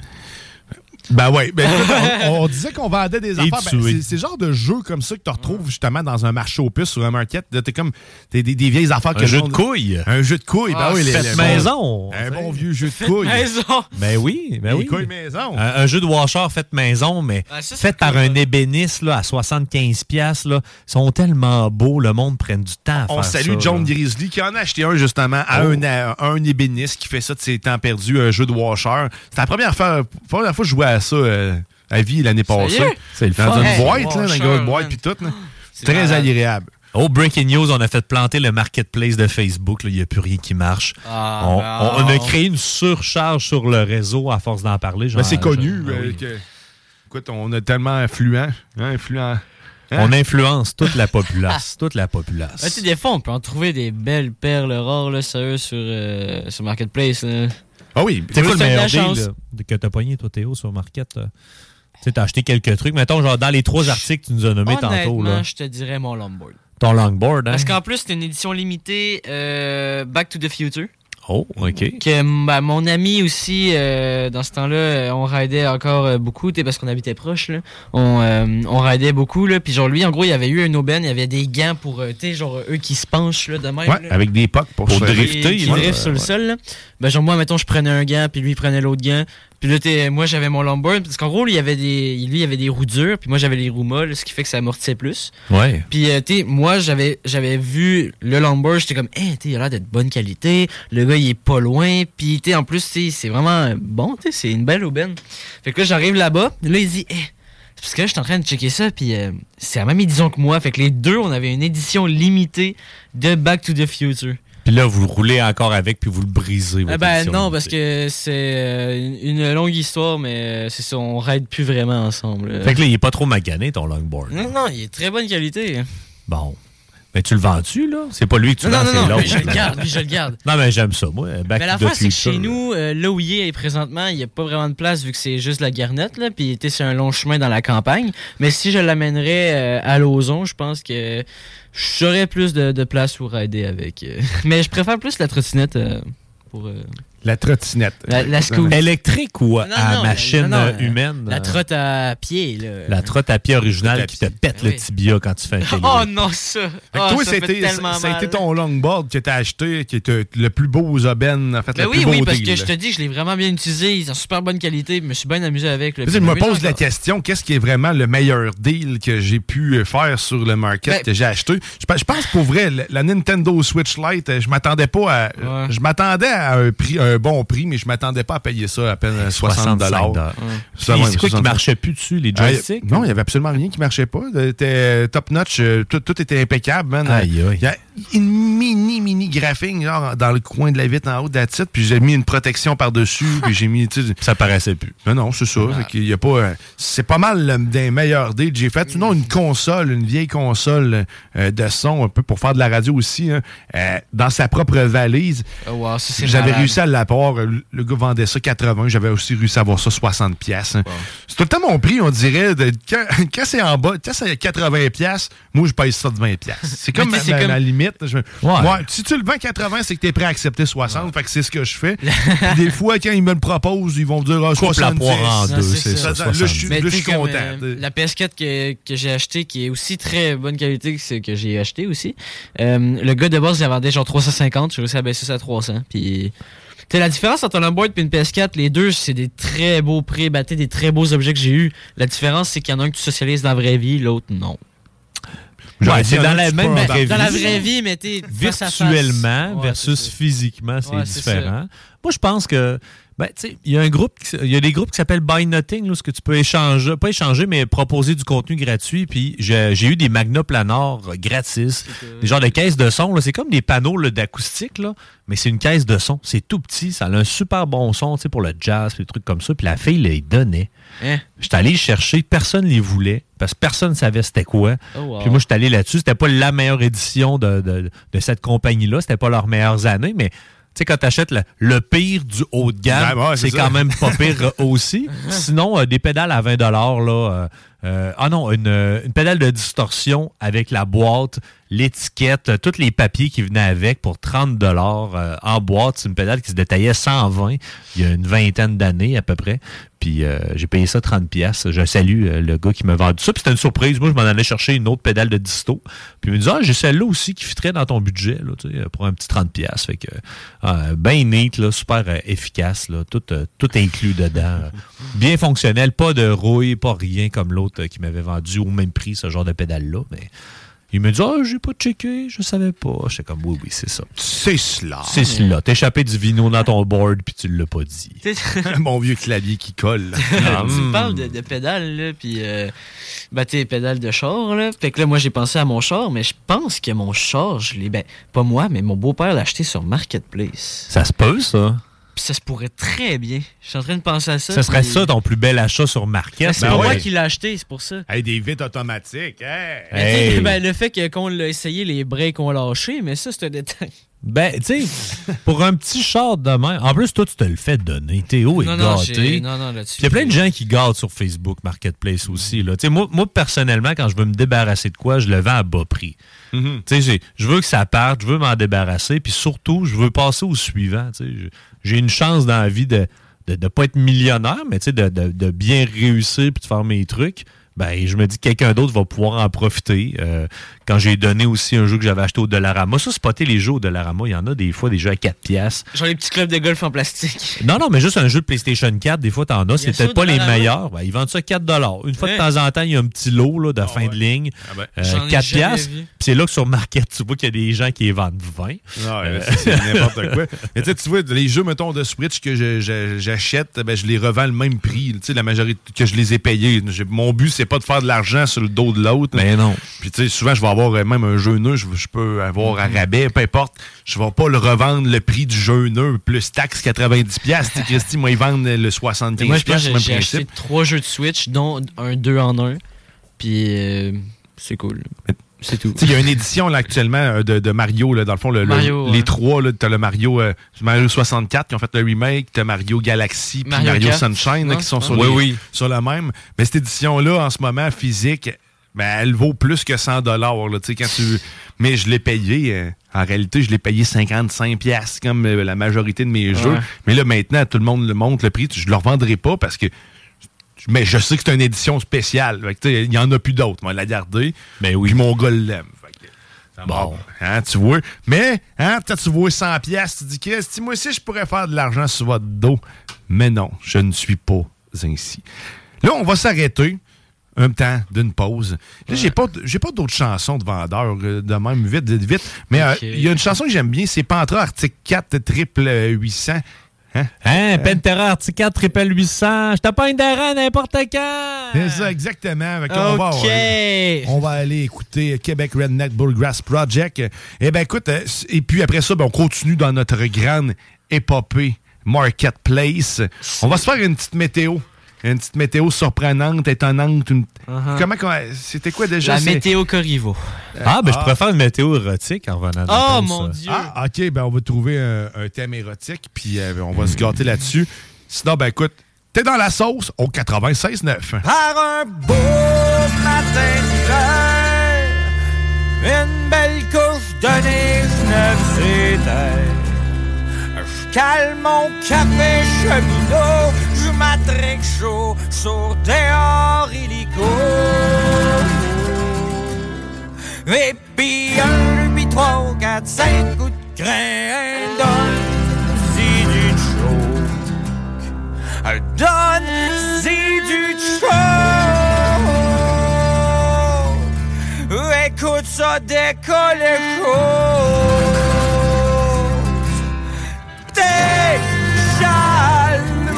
Ben ouais. Ben, on disait qu'on vendait des Et affaires. Ben, tuer. c'est le genre de jeu comme ça que tu retrouves justement dans un marché aux puces sur un market. Là, t'es des vieilles affaires que Un le jeu de monde- couilles. Un jeu de couilles. Ah, Ben oui, Faites maison. Un bon vieux jeu de couilles. Maison! Ben oui, ben Les oui. couilles maison. Un jeu de washer fait maison, mais Ah, ça, c'est fait par cool, un ça. ébéniste là, à 75$. Là. Ils sont tellement beaux, le monde prenne du temps à On faire salue ça, John là. Grizzly qui en a acheté un justement à un ébéniste qui fait ça de ses temps perdus, un jeu de washer. C'était la première fois que je jouais à ça à vie l'année passée. C'est le Dans fun. une Hey, boîte, là, dans une washer, grosse boîte man. puis tout. là. C'est Très malade. agréable. Au Breaking News, on a fait planter le marketplace de Facebook. Il n'y a plus rien qui marche. Ah, On a créé une surcharge sur le réseau à force d'en parler. Ben, c'est connu. oui. Écoute, on a tellement influent. On influence toute la populace. Toute la populace. Ouais, tu sais, des fois, on peut en trouver des belles perles rares, là, sérieux, sur Marketplace. Là. Ah oui. C'est quoi le T'as de la meilleur chance. deal là, que t'as pogné, toi, Théo, sur Market? Tu sais, t'as acheté quelques trucs. Mettons, genre, dans les 3 articles que tu nous as nommés tantôt, Honnêtement, là. je te dirais mon longboard. Ton longboard, hein? Parce qu'en plus, c'était une édition limitée Back to the Future. Oh, OK. Que mon ami aussi, dans ce temps-là, on raidait encore beaucoup, parce qu'on habitait proche, là. On raidait beaucoup, là. Puis genre, lui, en gros, il y avait eu une aubaine, il y avait des gants pour, tu sais, genre, eux qui se penchent, là, de même. Ouais, là. avec des pucks pour se- drifter. Qui drift sur le sol, là. Ben, genre, moi, mettons, je prenais un gant, puis lui, il prenait l'autre gant. Puis là, moi, j'avais mon longboard, parce qu'en gros, lui, il avait des roues dures, puis moi, j'avais les roues molles, ce qui fait que ça amortissait plus. Ouais. Puis, tu sais, moi, j'avais vu le longboard, j'étais comme, tu sais, il a l'air d'être bonne qualité. Le gars, il est pas loin. Puis, tu sais, en plus, tu sais, c'est vraiment bon, tu sais, c'est une belle aubaine. Fait que là, j'arrive là-bas. Là, il dit, parce que là, je suis en train de checker ça. Puis, c'est la même édition que moi. Fait que les deux, on avait une édition limitée de Back to the Future. Puis là, vous roulez encore avec, puis vous le brisez. votre Ben édition non, limitée. parce que c'est une longue histoire, mais c'est ça, on raide plus vraiment ensemble. Fait que là, il est pas trop magané, ton longboard. Non, il est très bonne qualité. Bon. Mais tu le vends-tu, là? C'est pas lui que tu vends, c'est Non, l'autre. mais je le garde, puis je le garde. Non, mais j'aime ça, moi. Back Mais to l'affaire, the c'est que Future. chez nous, là où il est présentement, il n'y a pas vraiment de place vu que c'est juste la garnette, là, puis c'est un long chemin dans la campagne. Mais si je l'amènerais à Lauson, je pense que j'aurais plus de place pour rider avec. Mais je préfère plus la trottinette pour... La trottinette. La scoot. Électrique ou à machine humaine? La trotte à pied, là. La trotte à pied originale Trotte à qui te pied. pète le tibia quand tu fais un Oh téléphone. non, ça! Fait que Oh, toi, ça fait tellement ça a été mal. ton longboard que t'as acheté, qui était le plus beau aux aubaines, en fait, Ben le oui, plus beau oui, parce deal, que là. je te dis, je l'ai vraiment bien utilisé. Il est en super bonne qualité. Je me suis bien amusé avec. Là. Je me pose la question, qu'est-ce qui est vraiment le meilleur deal que j'ai pu faire sur le market Ben, que j'ai acheté? Je pense pour vrai, la Nintendo Switch Lite, je m'attendais pas à... Ouais. Je m'attendais à un bon prix, mais je m'attendais pas à payer ça à peine 60 $. C'est quoi qui marchait plus dessus, les joysticks? Non, il n'y avait absolument rien qui marchait pas. C'était top-notch, tout était impeccable, man. Aïe, aïe. Il y a une mini graphing genre, dans le coin de la vitre en haut de la titre, puis j'ai mis une protection par-dessus, puis j'ai mis... Ça paraissait plus. Non, c'est ça. Fait qu'il y a pas, c'est pas mal des meilleurs deals que j'ai fait. Sinon, une vieille console de son, un peu pour faire de la radio aussi, hein, dans sa propre valise. Oh, wow, ça, c'est J'avais malade. réussi à l'apport. Le gars vendait ça 80. J'avais aussi réussi à avoir ça 60$. Hein. Wow. C'est tout le temps mon prix, on dirait. Quand c'est en bas, quand c'est 80$, moi, je paye ça de 20$. C'est comme Mais tu sais, ma limite. limite. Si tu le vends 80, c'est que tu es prêt à accepter 60. Fait que c'est ce que je fais. Puis des fois, quand ils me le proposent, ils vont me dire 70. En deux, c'est ça. Là, je suis content. La PS4 que j'ai achetée, qui est aussi très bonne qualité que ce que j'ai acheté aussi, le gars de base, il la vendait genre 350. J'ai réussi à baisser ça à 300. Puis... la différence entre un boîte et une PS4, les deux, c'est des très beaux prix, des très beaux objets que j'ai eus. La différence, c'est qu'il y en a un que tu socialises dans la vraie vie, l'autre, non. C'est dans la même vraie vie. Dans la vraie vie, mais t'es virtuellement versus physiquement, c'est différent. Moi, je pense que il y a des groupes qui s'appellent Buy Nothing, là, ce que tu peux échanger, pas échanger, mais proposer du contenu gratuit. Puis j'ai eu des magnoplanars gratis, des genres de caisses de son. Là, c'est comme des panneaux là, d'acoustique, là, mais c'est une caisse de son. C'est tout petit, ça a un super bon son pour le jazz, des trucs comme ça. Puis la fille les donnait. J'étais allé chercher, personne les voulait, parce que personne ne savait c'était quoi. Oh, wow. Puis moi, j'étais allé là-dessus. C'était pas la meilleure édition de cette compagnie-là. C'était pas leurs meilleures années, mais... Tu sais, quand tu achètes le pire du haut de gamme, c'est quand même pas pire aussi. Sinon, des pédales à 20 $, là. Une pédale de distorsion avec la boîte, l'étiquette, tous les papiers qui venaient avec pour 30 $ en boîte. C'est une pédale qui se détaillait 120 il y a une vingtaine d'années à peu près. Puis j'ai payé ça 30$. Je salue le gars qui m'a vendu ça. Puis c'était une surprise. Moi, je m'en allais chercher une autre pédale de disto. Puis il me dit j'ai celle-là aussi qui fitterait dans ton budget là, pour un petit 30$. Fait que bien neat, là, super efficace. Là, tout inclus dedans. Bien fonctionnel. Pas de rouille, pas rien comme l'autre qui m'avait vendu au même prix ce genre de pédale-là. Mais il me dit j'ai pas checké, je savais pas. J'étais comme oui, c'est ça. C'est cela. C'est cela. T'as échappé du vino dans ton board puis tu l'as pas dit. Mon vieux clavier qui colle. Tu me parles de pédales, là, puis tes pédales de char, là. Fait que là, moi, j'ai pensé à mon char, mais je pense que mon char, pas moi, mais mon beau-père l'a acheté sur Marketplace. Ça se peut, ça? Puis ça se pourrait très bien. Je suis en train de penser à ça. Ça serait ça ton plus bel achat sur Market. C'est pas moi qui l'ai acheté, c'est pour ça. Des vitres automatiques. Le fait que quand on l'a essayé, les breaks ont lâché, mais ça, c'est un détail. Tu sais, pour un petit char de même, en plus, toi, tu te le fais donner. Théo est gâté. Non, là-dessus. Il y a plein de gens qui gâtent sur Facebook Marketplace aussi. Là. Moi, personnellement, quand je veux me débarrasser de quoi, je le vends à bas prix. Mm-hmm. Je veux que ça parte, je veux m'en débarrasser, puis surtout, je veux passer au suivant. J'ai une chance dans la vie de ne pas être millionnaire, mais de bien réussir puis de faire mes trucs. Je me dis que quelqu'un d'autre va pouvoir en profiter. Quand j'ai donné aussi un jeu que j'avais acheté au Dollarama. Ça, spotter les jeux au Dollarama, il y en a des fois des jeux à 4$. Genre les petits clubs de golf en plastique. Non, mais juste un jeu de PlayStation 4, des fois, t'en as. C'est peut-être pas les meilleurs. Ils vendent ça 4$. Une fois de temps en temps, il y a un petit lot là, de fin de ligne. 4$. Puis c'est là que sur Market, tu vois qu'il y a des gens qui les vendent 20$. C'est n'importe quoi. Mais tu vois, les jeux, mettons, de Switch que j'achète, je les revends le même prix. La majorité que je les ai payés. Mon but, c'est pas de faire de l'argent sur le dos de l'autre. Mais non. Puis souvent, je vais avoir même un jeu neuf, je peux avoir à rabais, peu importe. Je vais pas le revendre le prix du jeu neuf plus taxe 90$. Christy, moi, ils vendent le 75$. Moi, j'ai acheté 3 jeux de Switch, dont un 2 en 1. Puis c'est cool. C'est tout. Il y a une édition là, actuellement de Mario, là, dans le fond, les trois, tu as le Mario 64 qui ont fait le remake, tu as Mario Galaxy puis Mario Sunshine là, qui sont sur le même. Mais cette édition-là, en ce moment, physique, elle vaut plus que 100$. Là, mais je l'ai payé, en réalité, je l'ai payé 55$ comme la majorité de mes jeux. Mais là, maintenant, tout le monde le montre le prix. Je ne le revendrai pas parce que mais je sais que c'est une édition spéciale. Il n'y en a plus d'autres. Moi, la garder. Ben oui. Puis mon gars l'aime. Bon. Tu vois. Mais, peut-être tu vois 100$, tu dis que moi aussi, je pourrais faire de l'argent sur votre dos. Mais non, je ne suis pas ainsi. Là, on va s'arrêter un temps d'une pause. Là, j'ai pas d'autres chansons de vendeurs de même vite. Mais il y a une chanson que j'aime bien, c'est Pantra Arctic 4 800. Pantera Arctic 4 800. Je te pogne d'errant n'importe quand. C'est ça, exactement. On va aller écouter Québec Redneck Bullgrass Project. Écoute, et puis après ça, on continue dans notre grande épopée Marketplace. On va se faire une petite météo. Une petite météo surprenante, étonnante. C'était quoi déjà? La météo Corriveau. Je pourrais faire une météo érotique en revenant. Oh mon Dieu! OK, on va trouver un thème érotique, puis on va se gâter là-dessus. Sinon, écoute, t'es dans la sauce au 96.9. Par un beau matin d'hiver, une belle couche de neige neuf c'était. Je cale mon café cheminot, je m'attraque chaud sur dehors illico. Et puis 1, 2, 3, 4, 5 coups de grain, donne-y du choke. Donne-y du choke. Écoute ça décoller chaud. T'es jaloux.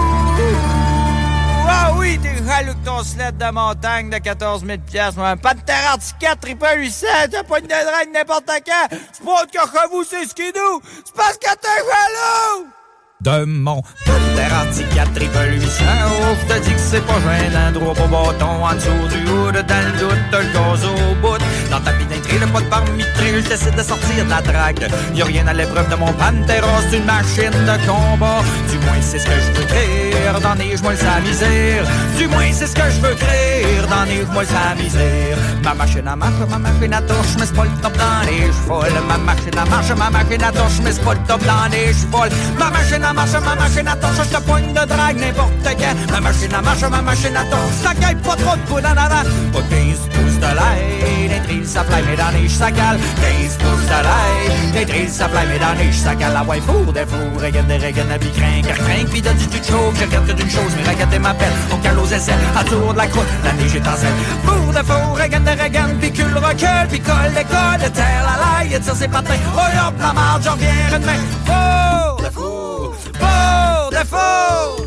Ah oui, t'es jaloux que ton sled de montagne de 14 000 $. Un Panther Arctic 800, t'as pas une drague n'importe quand. C'est pas autre que vous, c'est skidoo. C'est parce que t'es jaloux. De mon Panther Arctic 800, ouf, t'as dit que c'est pas gênant, droit au bâton, en dessous du hood, dans le doute, t'as le gaz au bout. Dans ta pénétrée, le pas de barre mitrée, je décide de sortir de la drague. Y'a rien à l'épreuve de mon Pantera, c'est une machine de combat. Du moins, c'est ce que je veux créer, dans les moi sa misère. Du moins, c'est ce que je veux créer, dans les moi sa misère. Ma machine à marche, ma machine à torche, mais c'est pas le top dans les chevaux. Ma machine à marche, ma machine à torche, mais c'est pas le top dans les chevaux. Ma machine à marche, ma machine à torche, je te poigne de drague n'importe quand. Ma machine à marche, ma machine à torche, ça gagne pas trop de bout d'anana. Pas 15 pouces de l'air, ça fly, mais dans les neige, ça cale. 15 pouces de l'air, des trilles, ça fly, mais dans les neige, ça cale. Ah ouais, four, des fours, regarde, puis crinque, puis donne du choke. Je regarde que d'une chose, mais regarde m'appelle. On cale aux aisselles, à tour de la croûte, la neige est en selle. Four, des fours, regarde, puis cul recule, puis colle, de terre, la laille, et tire ses patins. Oh hop, la marde, j'en reviens demain. Four, des fours, four, des fours.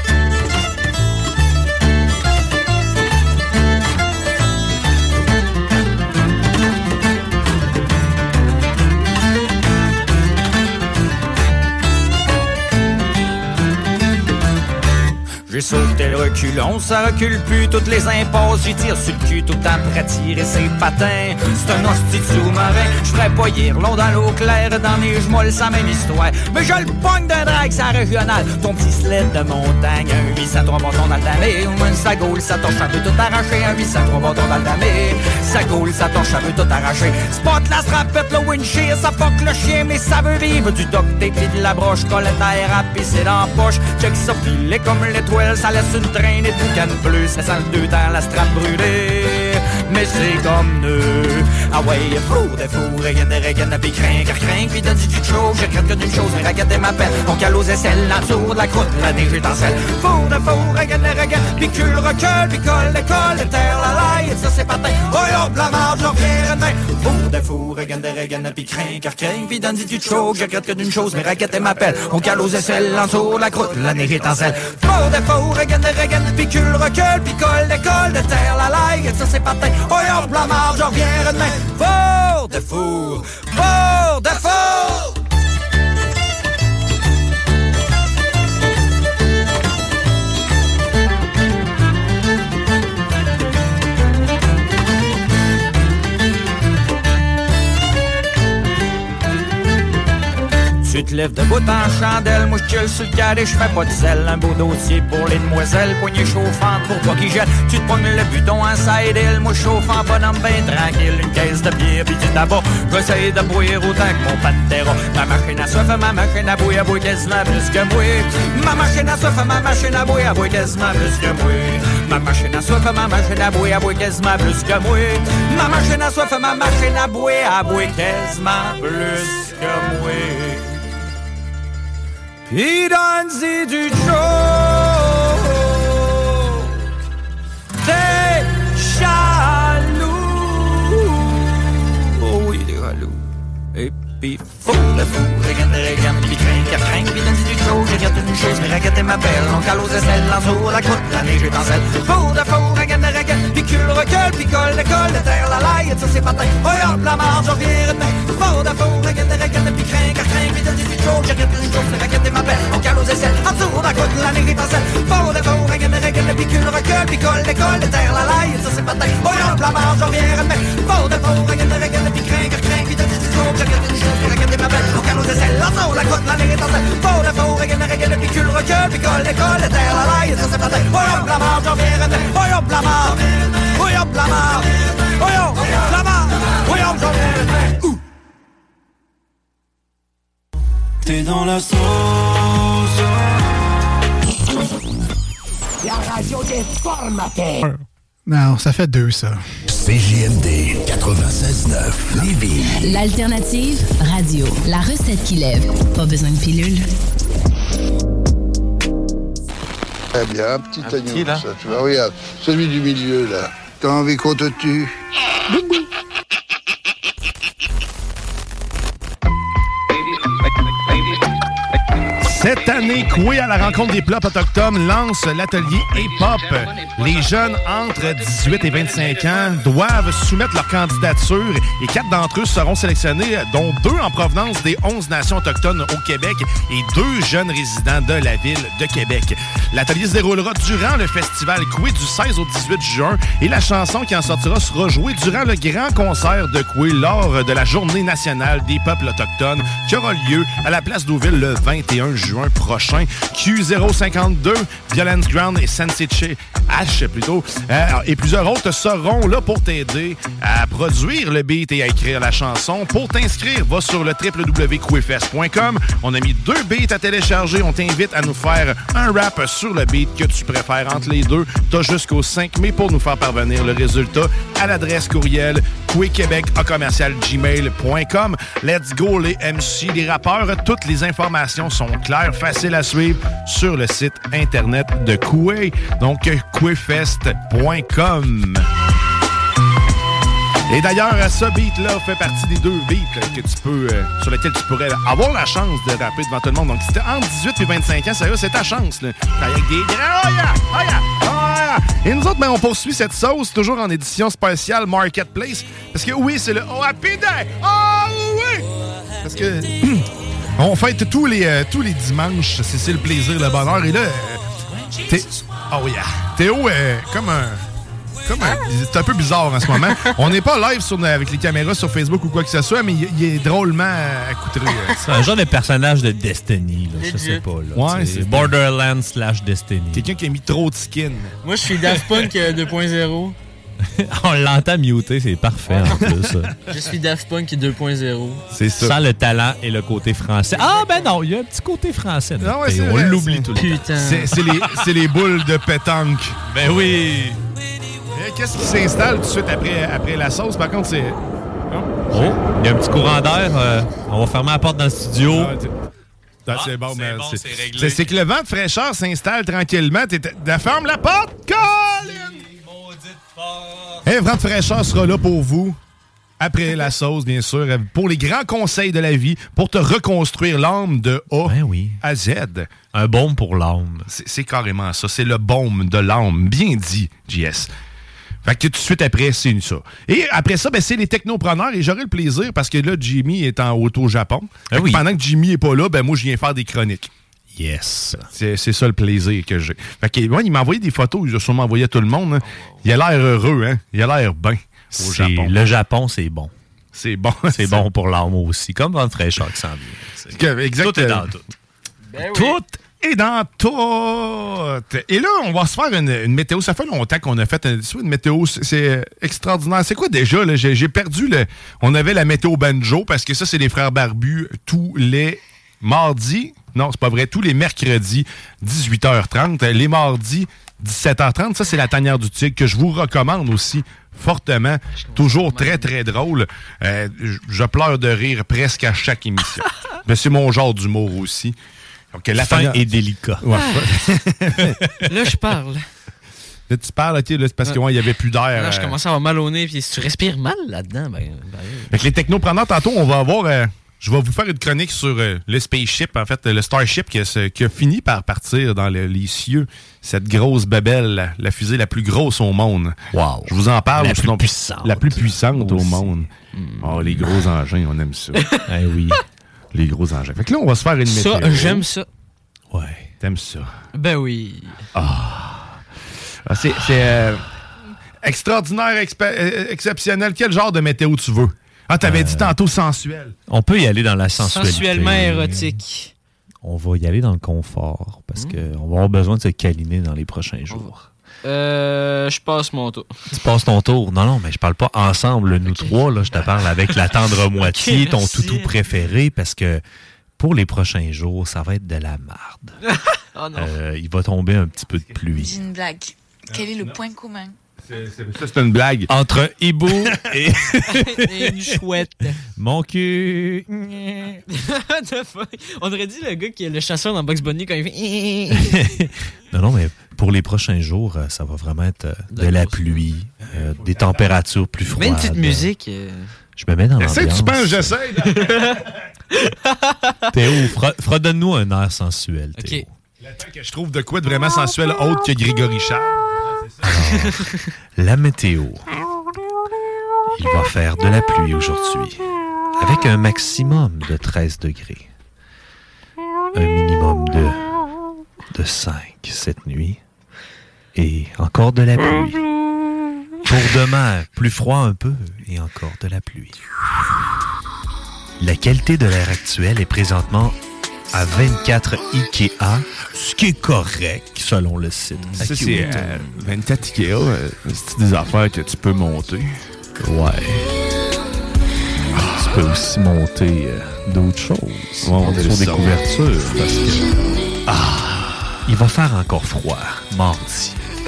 J'ai sauté le reculon, ça recule plus toutes les impasses. J'y tire sur le cul tout le temps pour attirer ses patins. C'est un hostie de sous-marin, j'ferais pas hier long dans l'eau claire. Dans les gemolles, c'est la même histoire. Mais je le pogne d'un drag, ça régional. Ton petit sled de montagne, un 803 bâtons dans le damé. Ou une sagoule, ça torche, ça veut tout arracher. Un 803 bâtons dans le damé. Sagoule, ça torche, ça veut tout arracher. Spot la strapette, le windshield, ça fuck le chien, mais ça veut vivre. Du duct tape et de la broche, collette à air à pisser dans la poche. Check ça filet comme l'étoile. Ça laisse une traînée de boucan bleu, ça sent le deux temps la strap brûlée. Mais c'est comme nœud. Ah ouais, four, des fours, regarde, puis crinque, puis donne du chose. Je craque que d'une chose, mais regarde m'appelle. On cale aux aisselles, en dessous de la croûte, la neige est en selle. Four, des fours, regarde, puis cul recule, puis colle, de terre, la laille, et ça c'est patin. Oh hop, la marge, j'en reviens demain. Four, des fours, regarde, puis crinque, puis donne du chose. Je craque que d'une chose, mais regarde m'appelle. On cale aux aisselles, en dessous de la croûte, la neige est en selle. Four, des fours, regarde, puis cul recule, puis colle, de terre, la laille, et ça c'est patin. Oh hop, la marge, j'en reviens demain. Four, des fours, four, des fours. Tu te lèves debout en chandelle, moi je chill sur le carré, je fais pas de sel. Un beau dossier pour les demoiselles, poignée chauffante pour pas qu'ils jettent. Tu te pognes le buton en side hill, moi chauffant bonhomme ben tranquille. Une caisse de bière pis du tabac, j'essaye de boire autant que mon Pantera. Ma machine à soif, ma machine à boire quasiment plus que moi. Ma machine à soif, ma machine à boire quasiment plus que moi. Ma machine à soif, ma machine à boire quasiment plus que moi. Ma machine à soif, ma machine à boire quasiment plus que moi. Pis donne-y du joke. T'es jaloux. Oh oui, t'es jaloux. Et pis four, le four, regarde, pis crinque, pis donne-y du joke. Je regarde une chose, mais regarde ma belle. On cale aux aisselles, en dessous la croûte, la neige est en selle. Four, le four, regarde, pis cul recule, pis colle, de terre, la laille, et ça c'est patin. Oh hop, la marge, j'en reviens demain. Four, le four, regarde, pis crinque, pis donne-y du joke. Je regarde une chose, mais regarde ma belle. On cale aux aisselles, en dessous la croûte, la neige est en selle. Four, le four, regarde, pis cul recule, pis colle, de terre, la laille, et ça c'est patin. Oh hop, la marge, j'en reviens demain. Four, le four, regarde, pis crinque, pis donne-y du joke. Je regarde une chose, mais regarde ma belle. On cale aux aisselles, en dessous la croûte, la neige est en selle. Four, le four, regarde, pis cul recule, pis colle, de terre, la laille, et ça c'est patin. Oh hop, la marge, j'en reviens demain. Oh hop, la marge. Oh hop, la marge. Oh hop, la marge. Oh hop, j'en reviens demain. t'es dans la sauce. La radio des formateurs. Non, ça fait 2, ça. CJMD 96.9 Lévis. L'alternative radio. La recette qui lève. Pas besoin de pilule. Très bien, un petit agneau, ça, tu vois, regarde, celui du milieu, là. T'as envie qu'on te tue? Cette année, Coué à la rencontre des plats autochtones lance l'atelier hip-hop. Les jeunes entre 18 et 25 ans doivent soumettre leur candidature et 4 d'entre eux seront sélectionnés, dont 2 en provenance des 11 nations autochtones au Québec et 2 jeunes résidents de la ville de Québec. L'atelier se déroulera durant le festival Coué du 16 au 18 juin et la chanson qui en sortira sera jouée durant le grand concert de Coué lors de la Journée nationale des peuples autochtones qui aura lieu à la place Deauville le 21 juin prochain. Q052, Violence Ground et Sensei H plutôt, et plusieurs autres seront là pour t'aider à produire le beat et à écrire la chanson. Pour t'inscrire, va sur le www.couefest.com. On a mis 2 beats à télécharger. On t'invite à nous faire un rap sur le beat que tu préfères entre les deux. T'as jusqu'au 5 mai pour nous faire parvenir le résultat à l'adresse courriel couequebec@gmail.com. Let's go les MC, les rappeurs. Toutes les informations sont claires, faciles à suivre sur le site internet de Coué, donc couefest.com. Et d'ailleurs, ce beat-là fait partie des 2 beats que tu peux, sur lesquels tu pourrais avoir la chance de rapper devant tout le monde. Donc, si t'es entre 18 et 25 ans, sérieux, c'est ta chance. Là. Avec des... Et nous autres, ben, on poursuit cette sauce, toujours en édition spéciale Marketplace. Parce que oui, c'est le « Oh, happy day! Oh, oui! » Parce que... on fête tous les dimanches, c'est le plaisir, le bonheur. Et là, Théo est comme un... c'est un peu bizarre en ce moment. On n'est pas live avec les caméras sur Facebook ou quoi que ce soit, mais il est drôlement accoutré. C'est un genre de personnage de Destiny, là, je sais pas. Là, ouais, c'est Borderlands / Destiny. Quelqu'un qui a mis trop de skin. Moi, je suis Daft Punk 2.0. On l'entend muter, c'est parfait en plus. Je suis Daft Punk 2.0. C'est ça. Sans le talent et le côté français. Ah, ben non, il y a un petit côté français. Non, ouais, on l'oublie tout le temps. Putain. C'est les boules de pétanque. Ben oui. Qu'est-ce qui s'installe tout de suite après la sauce? Par contre, c'est... Oh, il y a un petit courant d'air. On va fermer la porte dans le studio. C'est bon, mais c'est réglé. C'est que le vent de fraîcheur s'installe tranquillement. Ferme la porte, Colin! Un vent de fraîcheur sera là pour vous. Après la sauce, bien sûr, pour les grands conseils de la vie, pour te reconstruire l'âme de A à Z. Un baume pour l'âme. C'est carrément ça. C'est le baume de l'âme. Bien dit, JS. Fait que tout de suite après, c'est ça. Et après ça, ben, c'est les technopreneurs. Et j'aurai le plaisir, parce que là, Jimmy est au Japon. Pendant que Jimmy n'est pas là, ben moi, je viens faire des chroniques. Yes. C'est ça le plaisir que j'ai. Fait que moi, il m'a envoyé des photos. Il a sûrement envoyé à tout le monde. Hein. Il a l'air heureux, hein. Il a l'air bien au Japon. Le Japon, c'est bon. C'est bon. C'est bon pour l'âme aussi. Comme dans le fraîcheur qui s'en vient. Exactement. Tout est dans tout. Ben oui. Tout est dans tout. Et là, on va se faire une météo. Ça fait longtemps qu'on a fait une météo. C'est extraordinaire. C'est quoi déjà? Là? J'ai perdu le... On avait la météo banjo parce que ça, c'est les frères barbus tous les mardis. Non, c'est pas vrai. Tous les mercredis, 18h30. Les mardis, 17h30. Ça, c'est la tanière du tigre que je vous recommande aussi fortement. Toujours très, très drôle. Je pleure de rire presque à chaque émission. Mais c'est mon genre d'humour aussi. Donc, la fin est délicat. Ouais. Là, je parle. Là, tu parles, OK, là, c'est parce qu'il n'y avait plus d'air. Là, je commence à avoir mal au nez. Puis si tu respires mal là-dedans, Avec les technopreneurs, tantôt, on va avoir... je vais vous faire une chronique sur le spaceship, en fait, le Starship qui a fini par partir dans les cieux. Cette grosse babelle, la fusée la plus grosse au monde. Wow. Je vous en parle. La plus puissante. La plus puissante au monde. Oh, les gros engins, on aime ça. Eh oui. Les gros engins. Fait que là, on va se faire une météo. Ça, j'aime ça. Ouais. T'aimes ça? Ben oui. C'est extraordinaire, exceptionnel. Quel genre de météo tu veux? Ah, t'avais dit tantôt sensuel. On peut y aller dans la sensualité. Sensuellement érotique. On va y aller dans le confort parce qu'on va avoir besoin de se câliner dans les prochains jours. Je passe mon tour. Tu passes ton tour? Non, mais je parle pas ensemble, nous trois. Là, je te parle avec la tendre moitié, ton toutou préféré, parce que pour les prochains jours, ça va être de la marde. Oh non. Il va tomber un petit peu de pluie. J'ai une blague. Quel est le point commun? Ça, c'est une blague. Entre hibou et... Et une chouette. Mon cul. On aurait dit le gars qui est le chasseur dans Bugs Bunny quand il fait... Non, mais pour les prochains jours, ça va vraiment être de la pluie, des températures plus froides. Mets une petite musique. Je me mets dans l'ambiance. Essaye, tu penses, j'essaie. Théo, fredonne-nous un air sensuel, Théo. OK. L'attends que je trouve de quoi de vraiment sensuel autre que Grégory Charles. Alors, la météo. Il va faire de la pluie aujourd'hui, avec un maximum de 13 degrés. Un minimum de 5 cette nuit. Et encore de la pluie. Pour demain, plus froid un peu et encore de la pluie. La qualité de l'air actuel est présentement à 24 IKEA, ce qui est correct selon le site. Ça, c'est 24 IKEA, c'est des affaires que tu peux monter. Ouais. Tu peux aussi monter d'autres choses. Monter sur des ça. couvertures. Parce que il va faire encore froid mardi.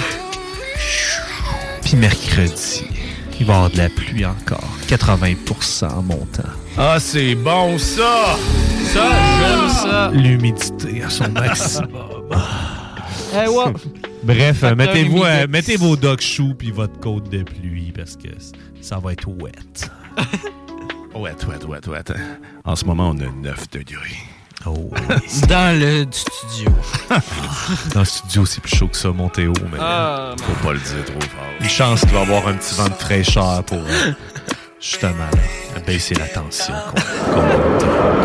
Puis mercredi, il va y avoir de la pluie encore. 80% en montant. Ah, c'est bon, ça! Ça, j'aime ça. L'humidité à son maximum. Hey, ouais. Bref, Facteur mettez-vous, humidité. mettez vos dock shoes puis votre côte de pluie parce que ça va être wet. Wet. En ce moment, on a 9 degrés. Oh. Dans le studio. Dans le studio, c'est plus chaud que ça, mon Théo, mais Faut pas le dire trop fort. une chance qu'il va y avoir un petit vent de fraîcheur pour justement baisser la tension qu'on monte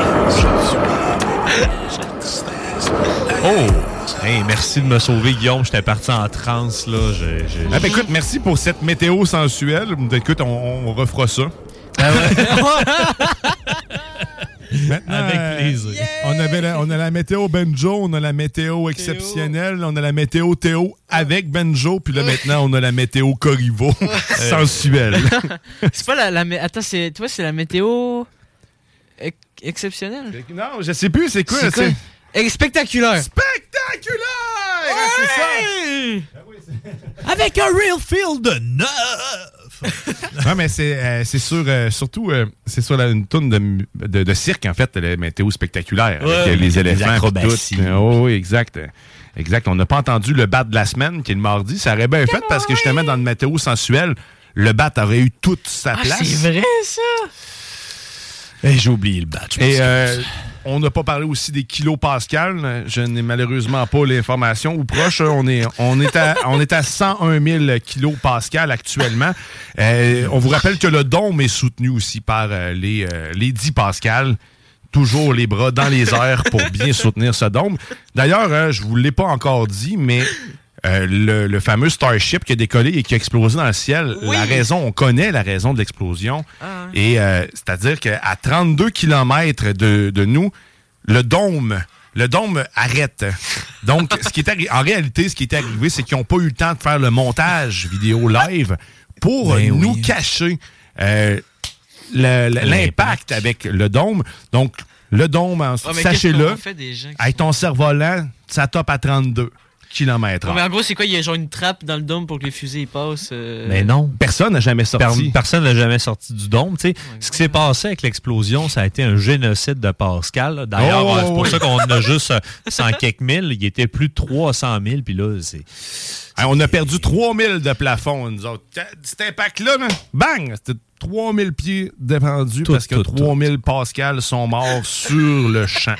aujourd'hui. Oh! Hey, merci de me sauver, Guillaume. J'étais parti en transe, là. Ah, ben, écoute, merci pour cette météo sensuelle. Écoute, on refera ça. Ah ouais. Maintenant, Avec plaisir. On a la météo Benjo, on a la météo exceptionnelle, on a la météo Théo avec Benjo, puis là maintenant on a la météo Corriveau sensuelle. C'est pas attends, c'est la météo exceptionnelle? Non, je sais plus, c'est quoi? Spectaculaire! Spectaculaire! Ouais! Avec un real feel de neuf! Non, mais c'est sur, surtout, c'est sur une tourne de cirque, en fait, la météo spectaculaire, avec les éléphants. Les acrobaties. Oh, oui, exact. Exact. On n'a pas entendu le bat de la semaine, qui est le mardi. Ça aurait bien fait parce que justement, dans le météo sensuel, le bat aurait eu toute sa place. C'est vrai, ça! Et j'ai oublié le batch. Et on n'a pas parlé aussi des kilopascals. Je n'ai malheureusement pas l'information ou proche. On est à 101 000 kilopascals actuellement. On vous rappelle que le dôme est soutenu aussi par les 10 pascals. Toujours les bras dans les airs pour bien soutenir ce dôme. D'ailleurs, je ne vous l'ai pas encore dit, mais le fameux Starship qui a décollé et qui a explosé dans le ciel, oui. on connaît la raison de l'explosion. Et c'est-à-dire qu'à 32 km de nous, le dôme arrête. Donc, en réalité, ce qui est arrivé, c'est qu'ils n'ont pas eu le temps de faire le montage vidéo live pour nous cacher l'impact avec le dôme. Donc, le dôme, sachez-le, avec ton cerf-volant, ça top à 32 km/h. Non, mais en gros, c'est quoi? Il y a genre une trappe dans le dôme pour que les fusées passent? Mais non. Personne n'a jamais sorti. Personne n'a jamais sorti du dôme. Tu sais, ce qui s'est passé avec l'explosion, ça a été un génocide de Pascal. Là. D'ailleurs, c'est pour ça qu'on a juste 100 quelques mille. Il était plus de 300 000. Puis là, c'est... On a perdu 3000 de plafond, nous autres. Cet impact-là, bang! C'était 3000 pieds défendus parce que 3000 Pascal sont morts sur le champ.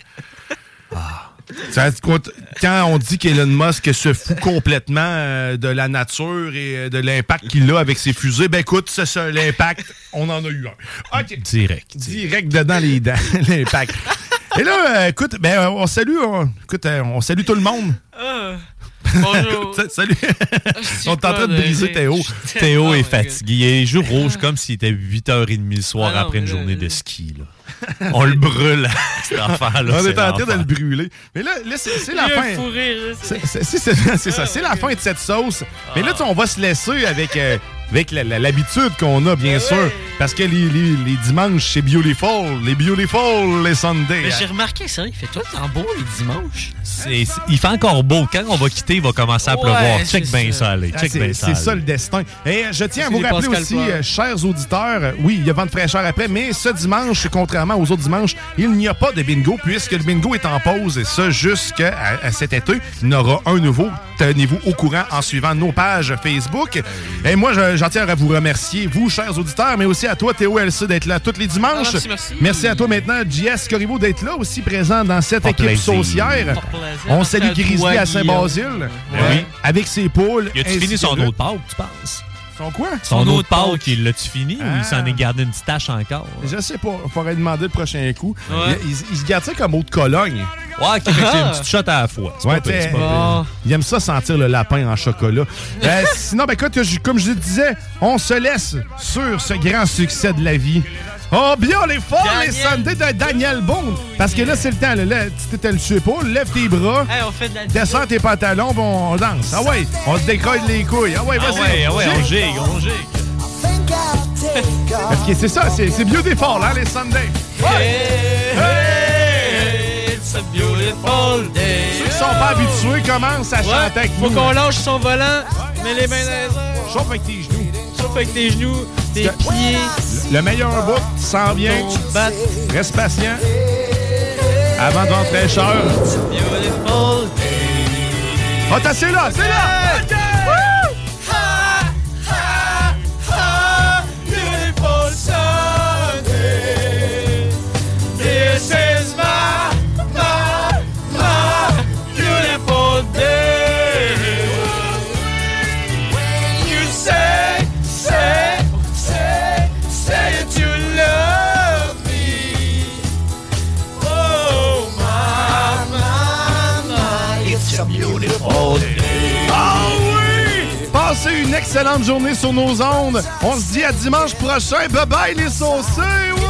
Quand on dit qu'Elon Musk se fout complètement de la nature et de l'impact qu'il a avec ses fusées, ben écoute, c'est ça, l'impact, on en a eu un. OK. Direct dedans les dents, l'impact. Et là, écoute, ben on salue tout le monde. Bonjour. Salut. On est en train de briser Théo. Théo est fatigué. Il a les joues rouges comme s'il était 8h30le soir après une journée de ski. Là. On le brûle, cet enfant-là. On est en train de le brûler. Mais là c'est la fin. C'est ça, c'est la fin de cette sauce. Mais là, on va se laisser avec avec l'habitude qu'on a, bien sûr. Oui. Parce que les dimanches, c'est beautiful. Les beautiful, les Sundays. Mais j'ai remarqué, c'est vrai, il fait tout le temps beau les dimanches. Il fait encore beau. Quand on va quitter, il va commencer à pleuvoir. Check bien ça, allez. C'est ça le destin. Et je tiens à vous rappeler aussi, chers auditeurs, oui, il y a vent de fraîcheur après, mais ce dimanche, contrairement aux autres dimanches, il n'y a pas de bingo puisque le bingo est en pause et ça jusqu'à cet été. Il y en aura un nouveau. Tenez-vous au courant en suivant nos pages Facebook. Et moi, j'en tiens à vous remercier, vous, chers auditeurs, mais aussi à toi, Théo LC, d'être là tous les dimanches. Merci. Merci à toi maintenant, JS Corriveau, d'être là aussi présent dans cette équipe saucière. On salue Grizzly à Saint-Basile. Oui. Avec ses poules. Y a-tu fini son autre Pâques, tu penses? Son quoi? Son autre Pâques, il l'a-tu fini ou il s'en est gardé une petite tache encore? Je sais pas. Il faudrait demander le prochain coup. Ouais. Il se garde ça comme eau de Cologne. Ouais, c'est une petite shot à la fois. Il aime ça sentir le lapin en chocolat. Sinon, écoute, comme je disais, on se laisse sur ce grand succès de la vie. Oh, bien les forts, les Sundays de Daniel Boone. Parce que là, c'est le temps. Là, tu te le sais pas. Lève tes bras. Hey, on fait de la descends tes pantalons, on danse. Ah ouais, on se décolle les couilles. Ah ouais, vas-y. Ah ouais, on gigue. OK, c'est ça, c'est beautiful, hein, les Sundays. Hey, it's a beautiful day. Ceux qui sont pas habitués commencent à chanter avec nous. Faut qu'on lâche son volant, mets les mains dans les airs. Chauffe avec tes genoux. Chauffe avec tes genoux, tes pieds. Le meilleur bout s'en vient. Reste patient. Avant de rentrer fraîcheur. It's a beautiful day. Oh, c'est là! Okay. Beautiful Sunday. This is my beautiful day. When you say that you love me. Oh, my, it's a beautiful day. Ah oui! Passez une excellente journée sur nos ondes. On se dit à dimanche prochain. Bye bye les saucés! Ouais!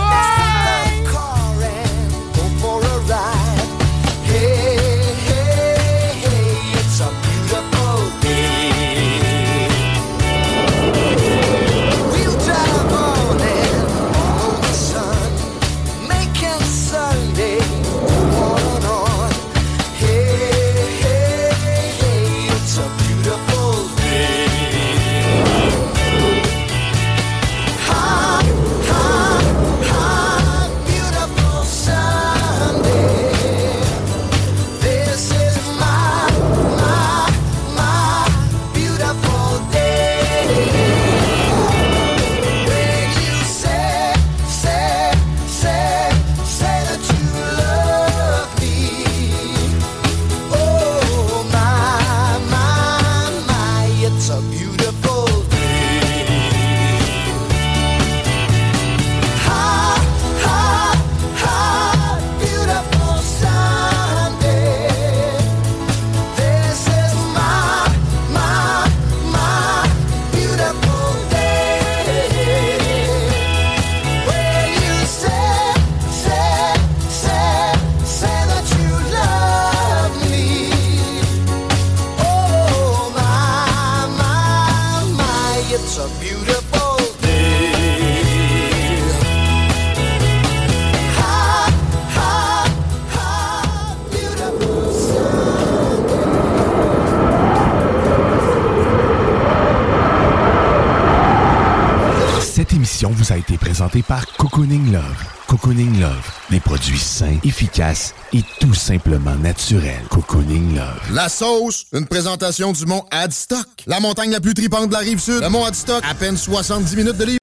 Cette émission vous a été présentée par Cocooning Love. Cocooning Love, des produits sains, efficaces et tout simplement naturels. Cocooning Love. La sauce, une présentation du mont Adstock. La montagne la plus tripante de la Rive-Sud. Le mont Adstock, à peine 70 minutes de livre.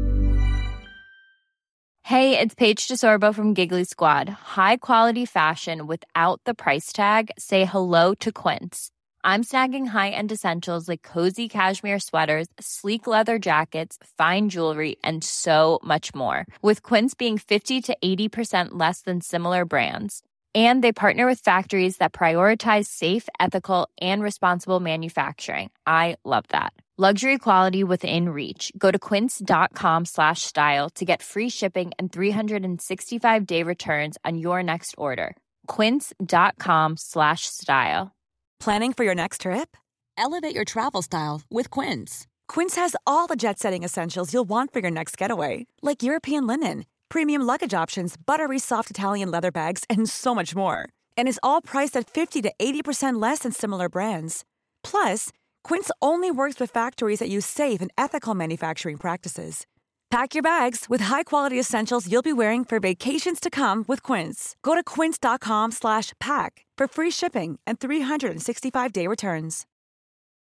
Hey, it's Paige DeSorbo from Giggly Squad. High quality fashion without the price tag. Say hello to Quince. I'm snagging high-end essentials like cozy cashmere sweaters, sleek leather jackets, fine jewelry, and so much more. With Quince being 50 to 80% less than similar brands. And they partner with factories that prioritize safe, ethical, and responsible manufacturing. I love that. Luxury quality within reach. Go to quince.com/style to get free shipping and 365-day returns on your next order. Quince.com/style. Planning for your next trip? Elevate your travel style with Quince. Quince has all the jet-setting essentials you'll want for your next getaway, like European linen, premium luggage options, buttery soft Italian leather bags, and so much more. And is all priced at 50 to 80% less than similar brands. Plus, Quince only works with factories that use safe and ethical manufacturing practices. Pack your bags with high-quality essentials you'll be wearing for vacations to come with Quince. Go to quince.com/pack for free shipping and 365-day returns.